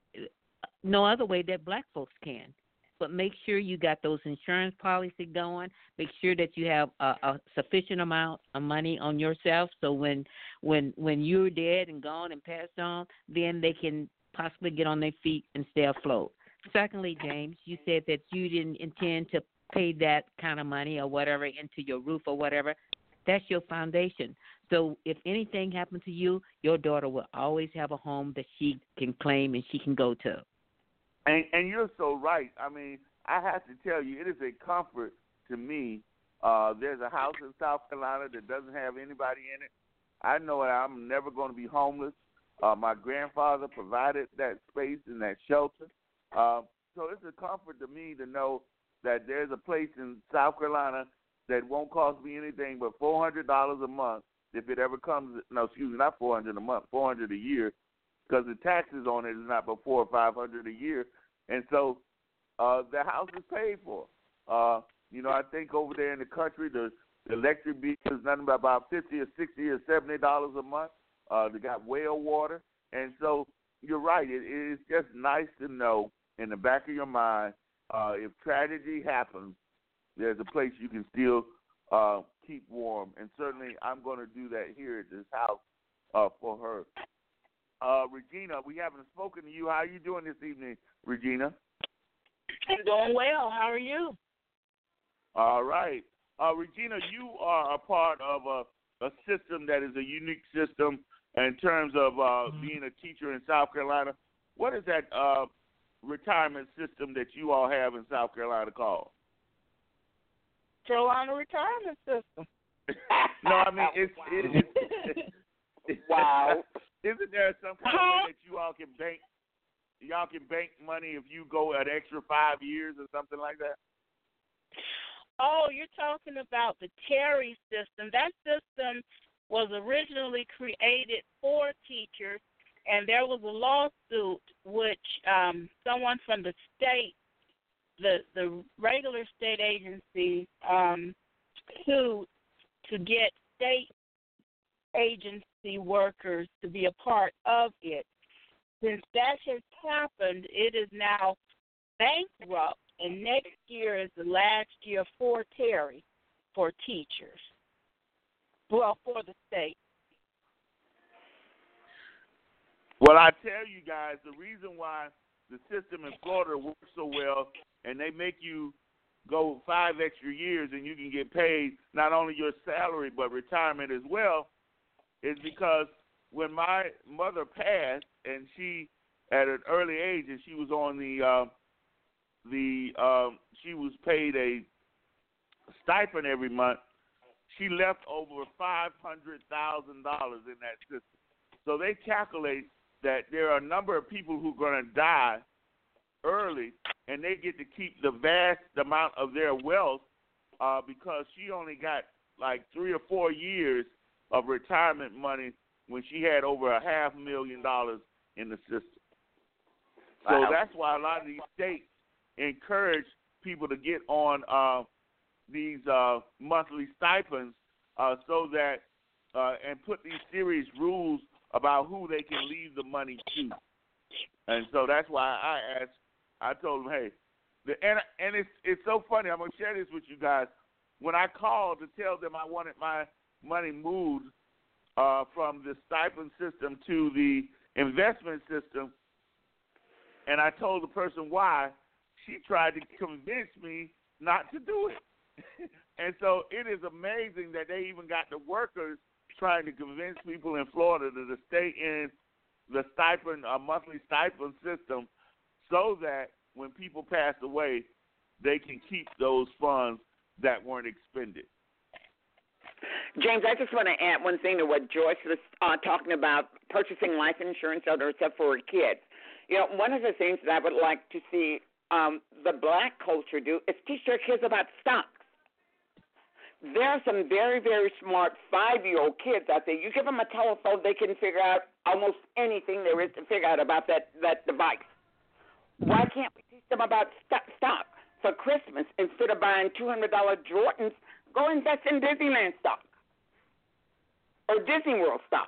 no other way that black folks can. But make sure you got those insurance policies going. Make sure that you have a, a sufficient amount of money on yourself, so when when when you're dead and gone and passed on, then they can possibly get on their feet and stay afloat. Secondly, James, you said that you didn't intend to pay that kind of money or whatever into your roof or whatever. That's your foundation. So if anything happened to you, your daughter will always have a home that she can claim and she can go to. And, and you're so right. I mean, I have to tell you, it is a comfort to me. Uh, there's a house in South Carolina that doesn't have anybody in it. I know I'm never going to be homeless. Uh, my grandfather provided that space and that shelter. Uh, so it's a comfort to me to know that there's a place in South Carolina that won't cost me anything but four hundred dollars a month if it ever comes. No, excuse me, not four hundred dollars a month, four hundred dollars a year. Because the taxes on it is not but four or five hundred a year, and so uh, the house is paid for. Uh, you know, I think over there in the country, the, the electric bill is nothing but about fifty or sixty or seventy dollars a month. Uh, they got well water, and so you're right. It, it's just nice to know in the back of your mind, uh, if tragedy happens, there's a place you can still uh, keep warm, and certainly I'm going to do that here at this house uh, for her. Uh, Regina, we haven't spoken to you. How are you doing this evening, Regina? I'm doing well. How are you? All right. Uh, Regina, you are a part of a, a system that is a unique system in terms of uh, being a teacher in South Carolina. What is that uh, retirement system that you all have in South Carolina called? Carolina Retirement System. No, I mean, it's... it's, it's, it's Wow. Isn't there some kind of way that you all can bank, y'all can bank money if you go an extra five years or something like that? Oh, you're talking about the Terry system. That system was originally created for teachers, and there was a lawsuit which um, someone from the state the the regular state agencies um, to to get state agency workers to be a part of it. Since that has happened, it is now bankrupt, and next year is the last year for Terry for teachers. Well, for the state. Well, I tell you guys, the reason why the system in Florida works so well, and they make you go five extra years and you can get paid not only your salary but retirement as well, is because when my mother passed, and she at an early age, and she was on the uh, the um, she was paid a stipend every month. She left over five hundred thousand dollars in that system. So they calculate that there are a number of people who are going to die early, and they get to keep the vast amount of their wealth uh, because she only got like three or four years of retirement money when she had over a half million dollars in the system. So wow. That's why a lot of these states encourage people to get on uh, these uh, monthly stipends uh, so that uh, and put these serious rules about who they can leave the money to. And so that's why I asked, I told them, hey, the, and, and it's it's so funny. I'm going to share this with you guys. When I called to tell them I wanted my money moved uh, from the stipend system to the investment system, and I told the person why, she tried to convince me not to do it. And so it is amazing that they even got the workers trying to convince people in Florida to stay in the stipend, a monthly stipend system, so that when people pass away, they can keep those funds that weren't expended. James, I just want to add one thing to what Joyce was uh, talking about, purchasing life insurance or stuff for kids. You know, one of the things that I would like to see um, the black culture do is teach their kids about stocks. There are some very, very smart five-year-old kids out there. You give them a telephone, they can figure out almost anything there is to figure out about that, that device. Why can't we teach them about st- stock for Christmas instead of buying two hundred dollars Jordans? Go invest in Disneyland stock or Disney World stock.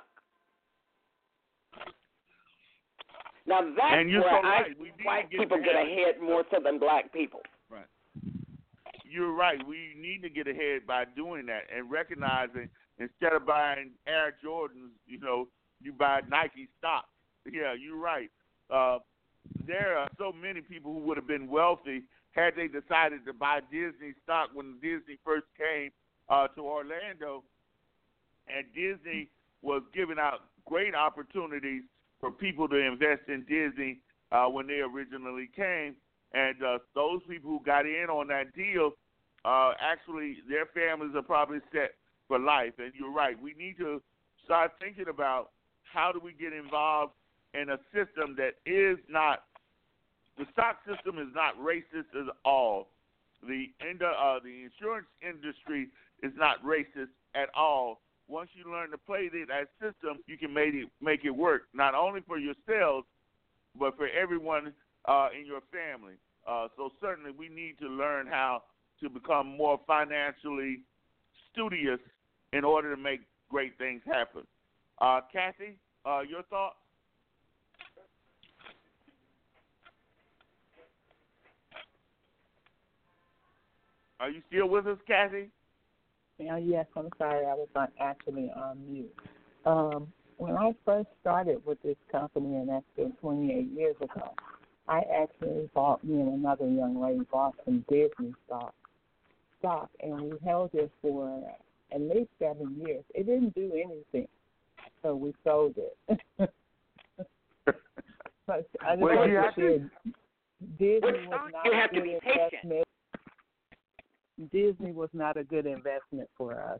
Now that's and you're where so I right. we white get people get ahead more so than black people. Right. You're right. We need to get ahead by doing that and recognizing instead of buying Air Jordans, you know, you buy Nike stock. Yeah, you're right. Uh, there are so many people who would have been wealthy had they decided to buy Disney stock when Disney first came uh, to Orlando. And Disney was giving out great opportunities for people to invest in Disney uh, when they originally came. And uh, those people who got in on that deal, uh, actually, their families are probably set for life. And you're right. We need to start thinking about how do we get involved in a system that is not, the stock system is not racist at all. The, uh, the insurance industry is not racist at all. Once you learn to play that system, you can make it, make it work, not only for yourselves, but for everyone uh, in your family. Uh, so certainly we need to learn how to become more financially studious in order to make great things happen. Uh, Kathy, uh, your thoughts? Are you still with us, Kathy? Yeah, yes, I'm sorry. I was not actually on mute. Um, when I first started with this company, and that's been twenty-eight years ago, I actually bought, me and another young lady bought some Disney stock, stock, and we held it for at least seven years. It didn't do anything, so we sold it. But I just well, want you to share, Disney was not you a have to good be patient. investment. Disney was not a good investment for us.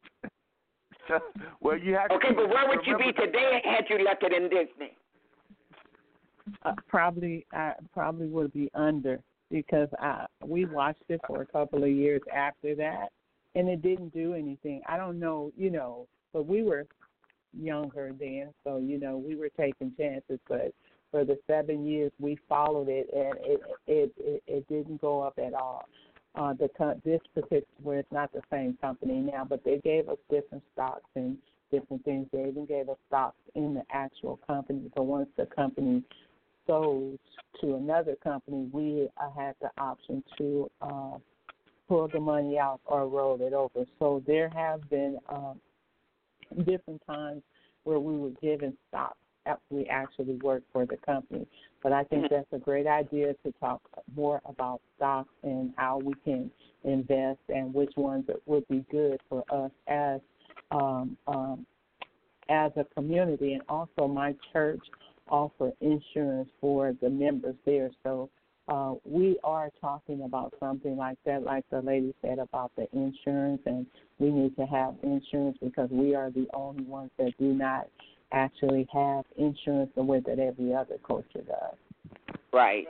Well, you have to okay, but where would you be today had you left it in Disney? Uh, probably, I probably would be under because I we watched it for a couple of years after that, and it didn't do anything. I don't know, you know, but we were younger then, so you know we were taking chances. But for the seven years we followed it, and it it it, it didn't go up at all. Uh, the this particular it's not the same company now, but they gave us different stocks and different things. They even gave us stocks in the actual company. So once the company sold to another company, we uh, had the option to uh, pull the money out or roll it over. So there have been um, different times where we were given stocks after we actually worked for the company. But I think that's a great idea to talk more about stocks and how we can invest and which ones would be good for us as um, um, as a community. And also my church offer insurance for the members there. So uh, we are talking about something like that, like the lady said about the insurance, and we need to have insurance because we are the only ones that do not actually have insurance the way that every other culture does. Right.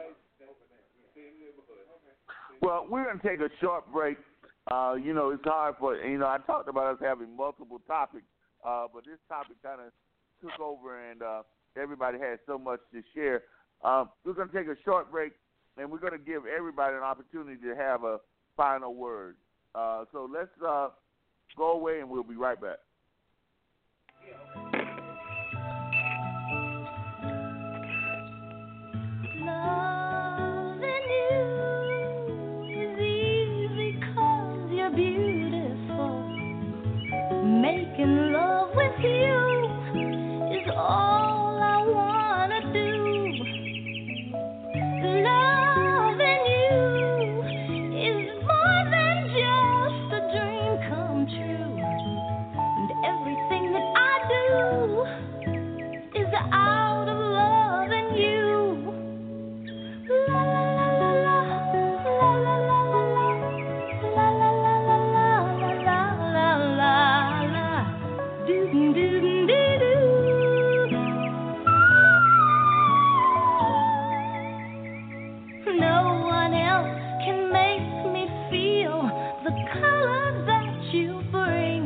Well, we're going to take a short break. Uh, you know, it's hard for, you know, I talked about us having multiple topics, uh, but this topic kind of took over and uh, everybody had so much to share. Um, we're going to take a short break, and we're going to give everybody an opportunity to have a final word. Uh, so let's uh, go away, and we'll be right back. Loving you is easy 'cause you're beautiful. Making love with you is all I wanna do. Loving you is more than just a dream come true. And everything that I do is out of loving you. La la la la la la la la la la la la la la la la do do do do. No one else can make me feel the color that you bring.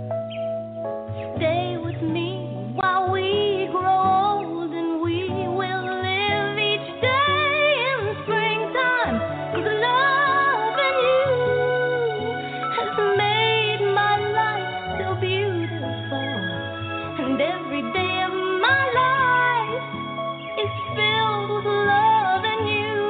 Stay with me while we grow old, and we will live each day in springtime. 'Cause loving you has made my life so beautiful, and every day of my life is filled with loving you.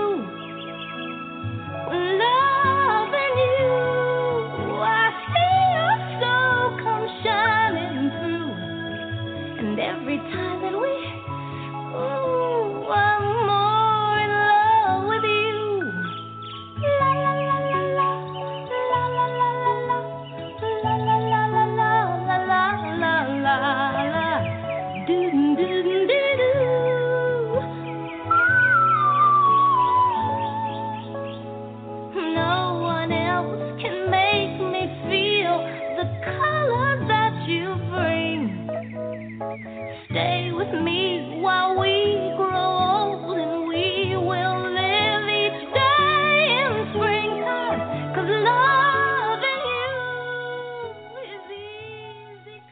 Loving you, I see your soul come shining through. And every time that we, ooh, I'm more in love with you. La la la la la, la la la la la, la la la la la, la la la la, do do do do do. No one else can make me feel the color that you bring. Stay with me while we grow old, and we will live each day in springtime. 'Cause loving you is easy.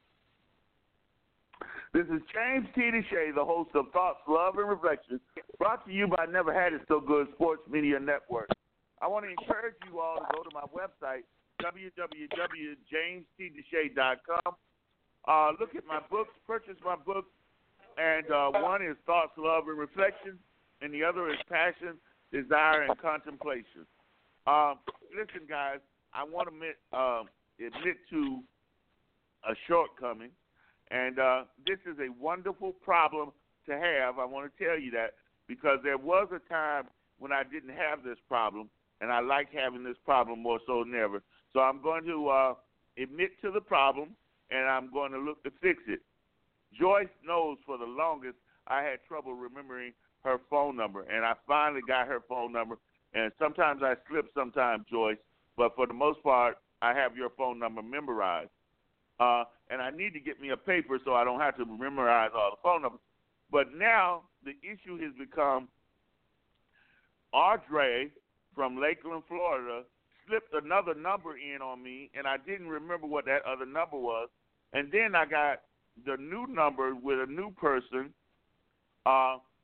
This is James T. Deshay, the host of Thoughts, Love, and Reflections, brought to you by Never Had It So Good Sports Media Network. I want to encourage you all to go to my website, w w w dot james t deshay dot com. Uh, look at my books, purchase my books, and uh, one is Thoughts, Love, and Reflections, and the other is Passion, Desire, and Contemplation. Uh, listen, guys, I want to admit, uh, admit to a shortcoming, and uh, this is a wonderful problem to have. I want to tell you that because there was a time when I didn't have this problem, and I like having this problem more so than ever. So I'm going to uh, admit to the problem, and I'm going to look to fix it. Joyce knows for the longest I had trouble remembering her phone number, and I finally got her phone number. And sometimes I slip sometimes, Joyce, but for the most part, I have your phone number memorized. Uh, and I need to get me a paper so I don't have to memorize all the phone numbers. But now the issue has become Audrey from Lakeland, Florida, slipped another number in on me, and I didn't remember what that other number was. And then I got the new number with a new person. Uh,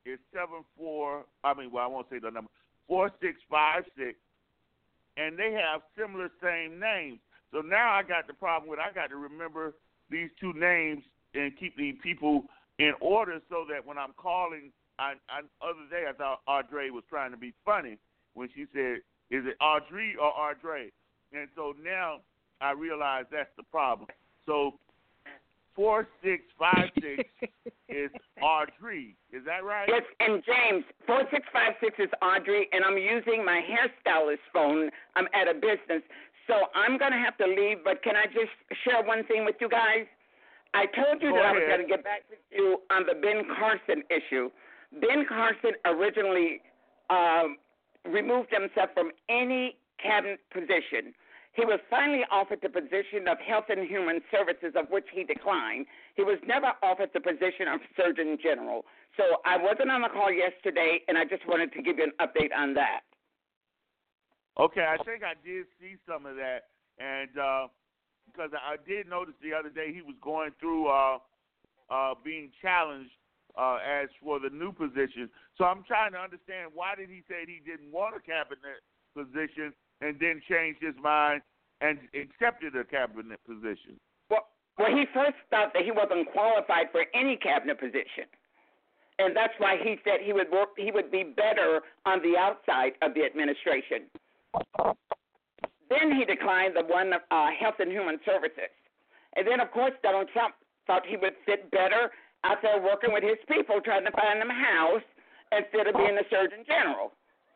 is seven four. I mean, well, I won't say the number four six five six, and they have similar same names. So now I got the problem with I got to remember these two names and keep the people in order so that when I'm calling, I, I other day I thought Audrey was trying to be funny when she said, "Is it Audrey or Audrey?" And so now I realize that's the problem. So four six five six is Audrey. Is that right? Yes, and James, four six five six is Audrey, and I'm using my hairstylist phone. I'm at a business, so I'm going to have to leave, but can I just share one thing with you guys? I told you Go that ahead. I was going to get back to you on the Ben Carson issue. Ben Carson originally um, removed himself from any cabinet position. He was finally offered the position of Health and Human Services, of which he declined. He was never offered the position of Surgeon General. So I wasn't on the call yesterday, and I just wanted to give you an update on that. Okay, I think I did see some of that, and uh, because I did notice the other day he was going through uh, uh, being challenged uh, as for the new position. So I'm trying to understand, why did he say he didn't want a cabinet position and then changed his mind and accepted a cabinet position? Well, well, he first thought that he wasn't qualified for any cabinet position, and that's why he said he would work. He would be better on the outside of the administration. Then he declined the one of uh, Health and Human Services, and then of course Donald Trump thought he would fit better out there working with his people, trying to find them a house instead of being the Surgeon General.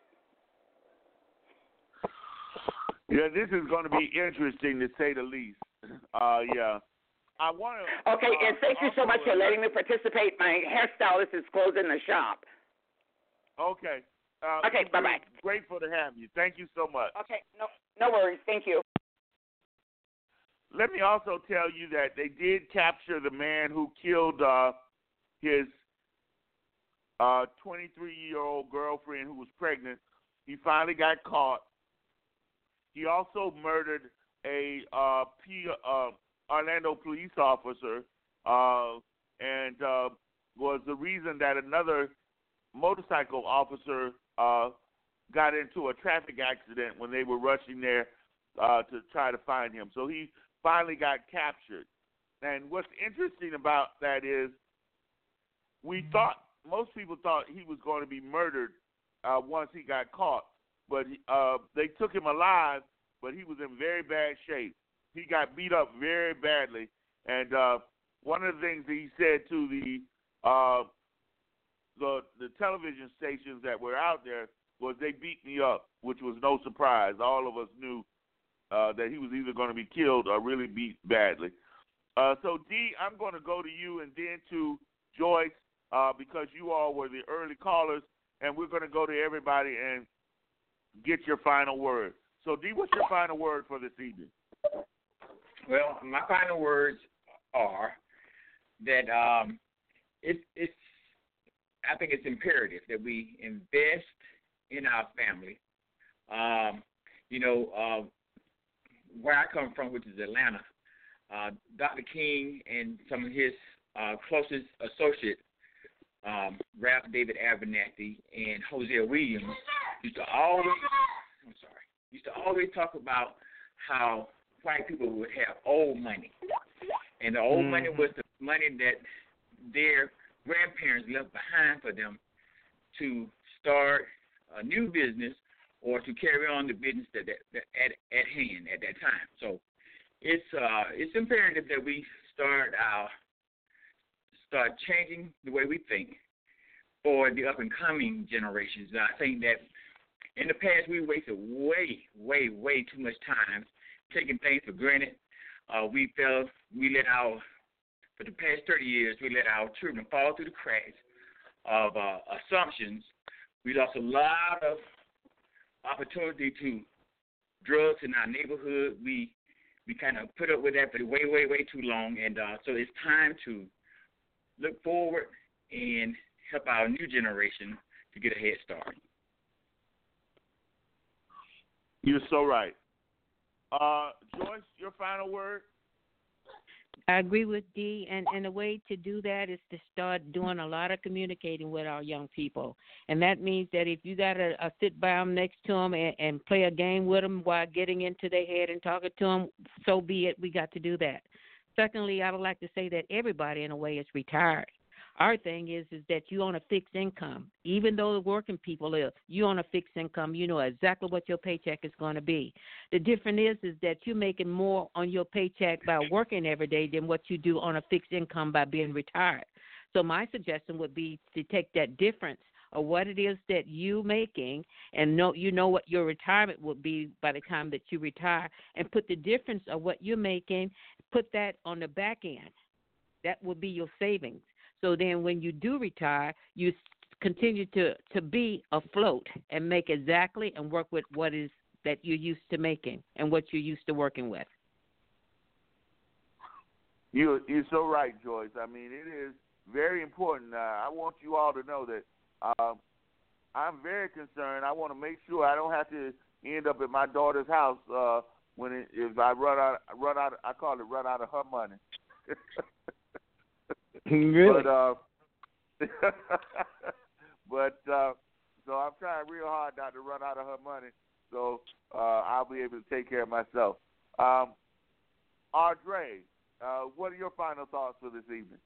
Yeah, this is going to be interesting to say the least. Uh, yeah. I want to. Okay, uh, and thank you so much for letting me participate. My hairstylist is closing the shop. Okay. Uh, okay, bye-bye. Grateful to have you. Thank you so much. Okay, no, no worries. Thank you. Let me also tell you that they did capture the man who killed uh, his uh, twenty-three-year-old girlfriend who was pregnant. He finally got caught. He also murdered a uh, P, uh, Orlando police officer uh, and uh, was the reason that another motorcycle officer uh, got into a traffic accident when they were rushing there uh, to try to find him. So he finally got captured. And what's interesting about that is we thought, most people thought he was going to be murdered uh, once he got caught. But uh, they took him alive, but he was in very bad shape. He got beat up very badly. And uh, one of the things that he said to the, uh, the the television stations that were out there was, they beat me up, which was no surprise. All of us knew uh, that he was either going to be killed or really beat badly. Uh, so, Dee, I'm going to go to you and then to Joyce uh, because you all were the early callers, and we're going to go to everybody and get your final word. So, Dee, what's your final word for this evening? Well, my final words are that um, it, it's, I think it's imperative that we invest in our family. Um, you know, uh, where I come from, which is Atlanta, uh, Doctor King and some of his uh, closest associates, um, Ralph David Abernathy and Hosea Williams, used to always, I'm sorry, used to always talk about how white people would have old money. And the old mm-hmm. money was the money that their grandparents left behind for them to start a new business or to carry on the business that, that, that at, at hand at that time. So it's uh, it's imperative that we start our start changing the way we think for the up and coming generations. And I think that in the past we wasted way, way, way too much time taking things for granted. Uh, we felt we let our for the past thirty years we let our children fall through the cracks of uh, assumptions. We lost a lot of opportunity to drugs in our neighborhood. We we kind of put up with that for way, way, way too long. And uh, so it's time to look forward and help our new generation to get a head start. You're so right. Uh, Joyce, your final word? I agree with Dee, and, and the way to do that is to start doing a lot of communicating with our young people. And that means that if you got to uh, sit by them next to them and, and play a game with them while getting into their head and talking to them, so be it. We got to do that. Secondly, I would like to say that everybody, in a way, is retired. Our thing is is that you on a fixed income. Even though the working people are, you on a fixed income, you know exactly what your paycheck is going to be. The difference is is that you're making more on your paycheck by working every day than what you do on a fixed income by being retired. So my suggestion would be to take that difference of what it is that you're making and know you know what your retirement would be by the time that you retire, and put the difference of what you're making, put that on the back end. That would be your savings. So then when you do retire, you continue to, to be afloat and make exactly and work with what is that you're used to making and what you're used to working with. You, you're so right, Joyce. I mean, it is very important. Uh, I want you all to know that uh, I'm very concerned. I want to make sure I don't have to end up at my daughter's house uh, when it, if I run out, run out. I call it run out of her money. Really? But, uh, but uh, so I'm trying real hard not to run out of her money. So uh, I'll be able to take care of myself. Um, Audrey, uh, what are your final thoughts for this evening?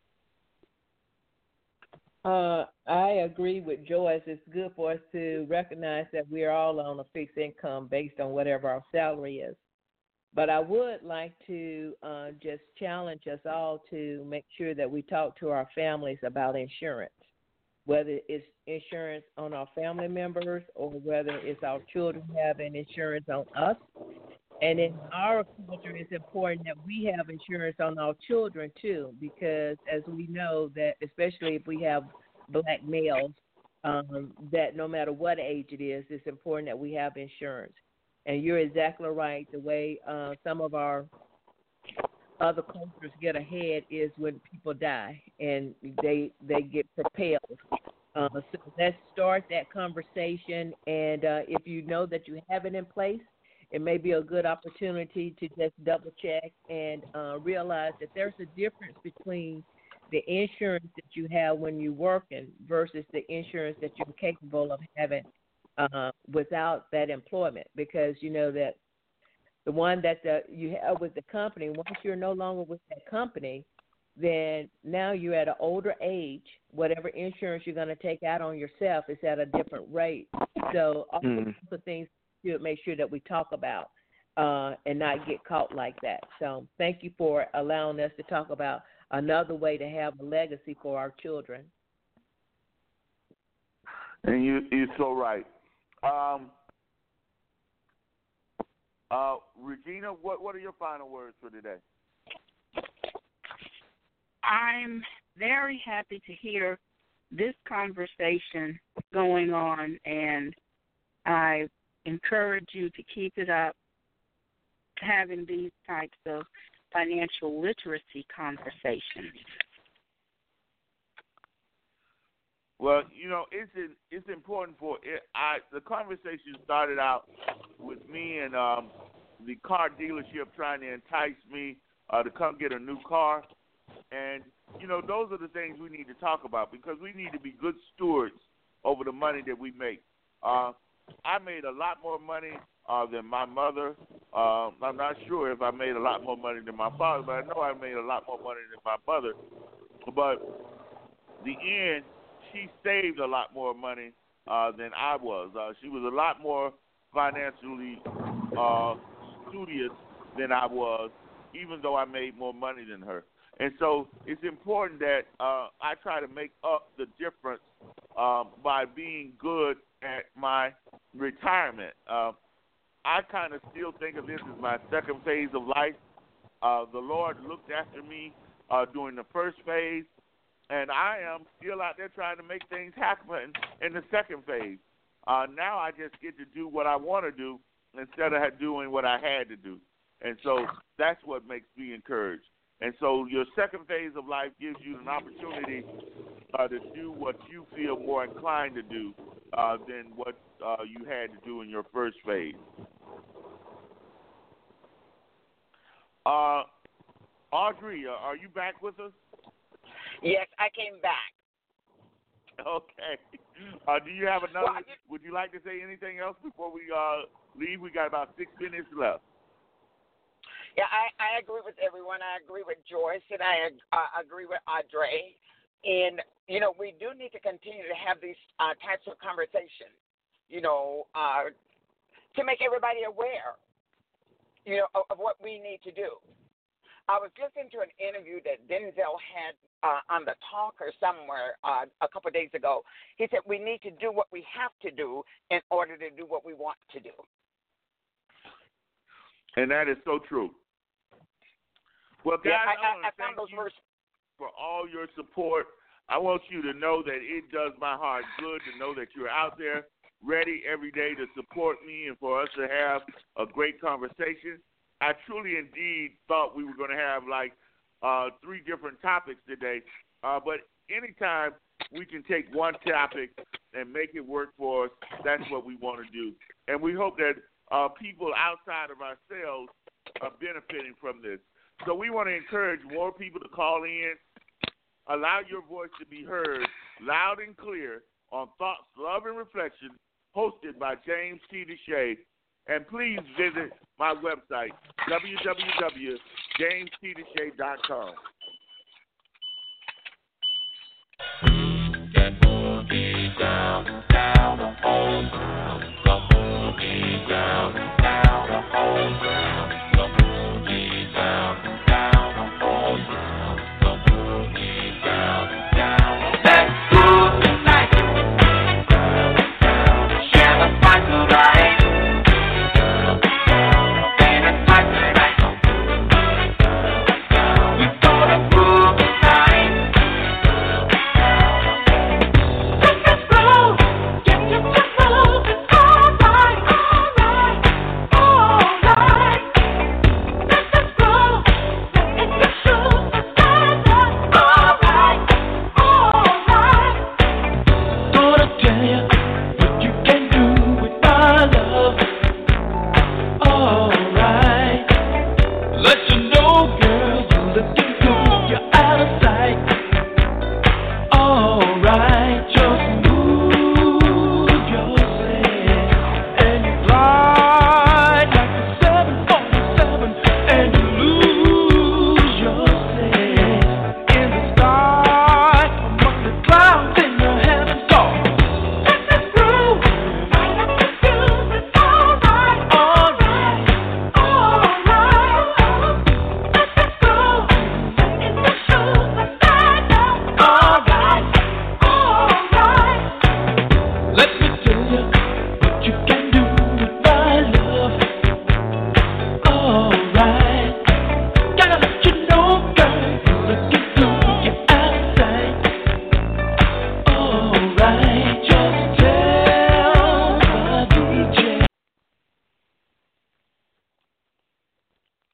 Uh, I agree with Joyce. It's good for us to recognize that we're all on a fixed income based on whatever our salary is. But I would like to uh, just challenge us all to make sure that we talk to our families about insurance, whether it's insurance on our family members or whether it's our children having insurance on us. And in our culture, it's important that we have insurance on our children, too, because as we know that, especially if we have black males, um, that no matter what age it is, it's important that we have insurance. And you're exactly right. The way uh, some of our other cultures get ahead is when people die and they they get propelled. Uh, so let's start that conversation. And uh, if you know that you have it in place, it may be a good opportunity to just double check and uh, realize that there's a difference between the insurance that you have when you're working versus the insurance that you're capable of having Uh, without that employment, because you know that the one that the, you have with the company, once you're no longer with that company, then now you're at an older age. Whatever insurance you're going to take out on yourself is at a different rate. So all mm. the things to make sure that we talk about uh, and not get caught like that. So thank you for allowing us to talk about another way to have a legacy for our children. And you, you're so right. Um, uh, Regina, what, what are your final words for today? I'm very happy to hear this conversation going on, and I encourage you to keep it up, having these types of financial literacy conversations. Well, you know, it's in, it's important for it. I the conversation started out with me and um, the car dealership trying to entice me uh, to come get a new car, and you know, those are the things we need to talk about because we need to be good stewards over the money that we make. Uh, I made a lot more money uh, than my mother. Uh, I'm not sure if I made a lot more money than my father, but I know I made a lot more money than my mother. But the end. She saved a lot more money uh, than I was. Uh, she was a lot more financially uh, studious than I was, even though I made more money than her. And so it's important that uh, I try to make up the difference um, by being good at my retirement. Uh, I kind of still think of this as my second phase of life. Uh, the Lord looked after me uh, during the first phase, and I am still out there trying to make things happen in the second phase. Uh, now I just get to do what I want to do instead of doing what I had to do. And so that's what makes me encouraged. And so your second phase of life gives you an opportunity uh, to do what you feel more inclined to do uh, than what uh, you had to do in your first phase. Uh, Audrey, uh, are you back with us? Yes, I came back. Okay. Uh, do you have another? Well, just, would you like to say anything else before we uh, leave? We got about six minutes left. Yeah, I, I agree with everyone. I agree with Joyce, and I uh, agree with Audrey. And, you know, we do need to continue to have these uh, types of conversations, you know, uh, to make everybody aware, you know, of, of what we need to do. I was listening to an interview that Denzel had uh, on the Talk or somewhere uh, a couple of days ago. He said we need to do what we have to do in order to do what we want to do. And that is so true. Well, guys, yeah, I, I, I, I found those words for all your support. I want you to know that it does my heart good to know that you're out there ready every day to support me and for us to have a great conversation. I truly indeed thought we were going to have like uh, three different topics today, uh, but anytime we can take one topic and make it work for us, that's what we want to do. And we hope that uh, people outside of ourselves are benefiting from this. So we want to encourage more people to call in, allow your voice to be heard loud and clear on Thoughts, Love, and Reflection, hosted by James T. Deshay. And please visit my website, w w w dot james t deshay dot com. That boogie down, down the home.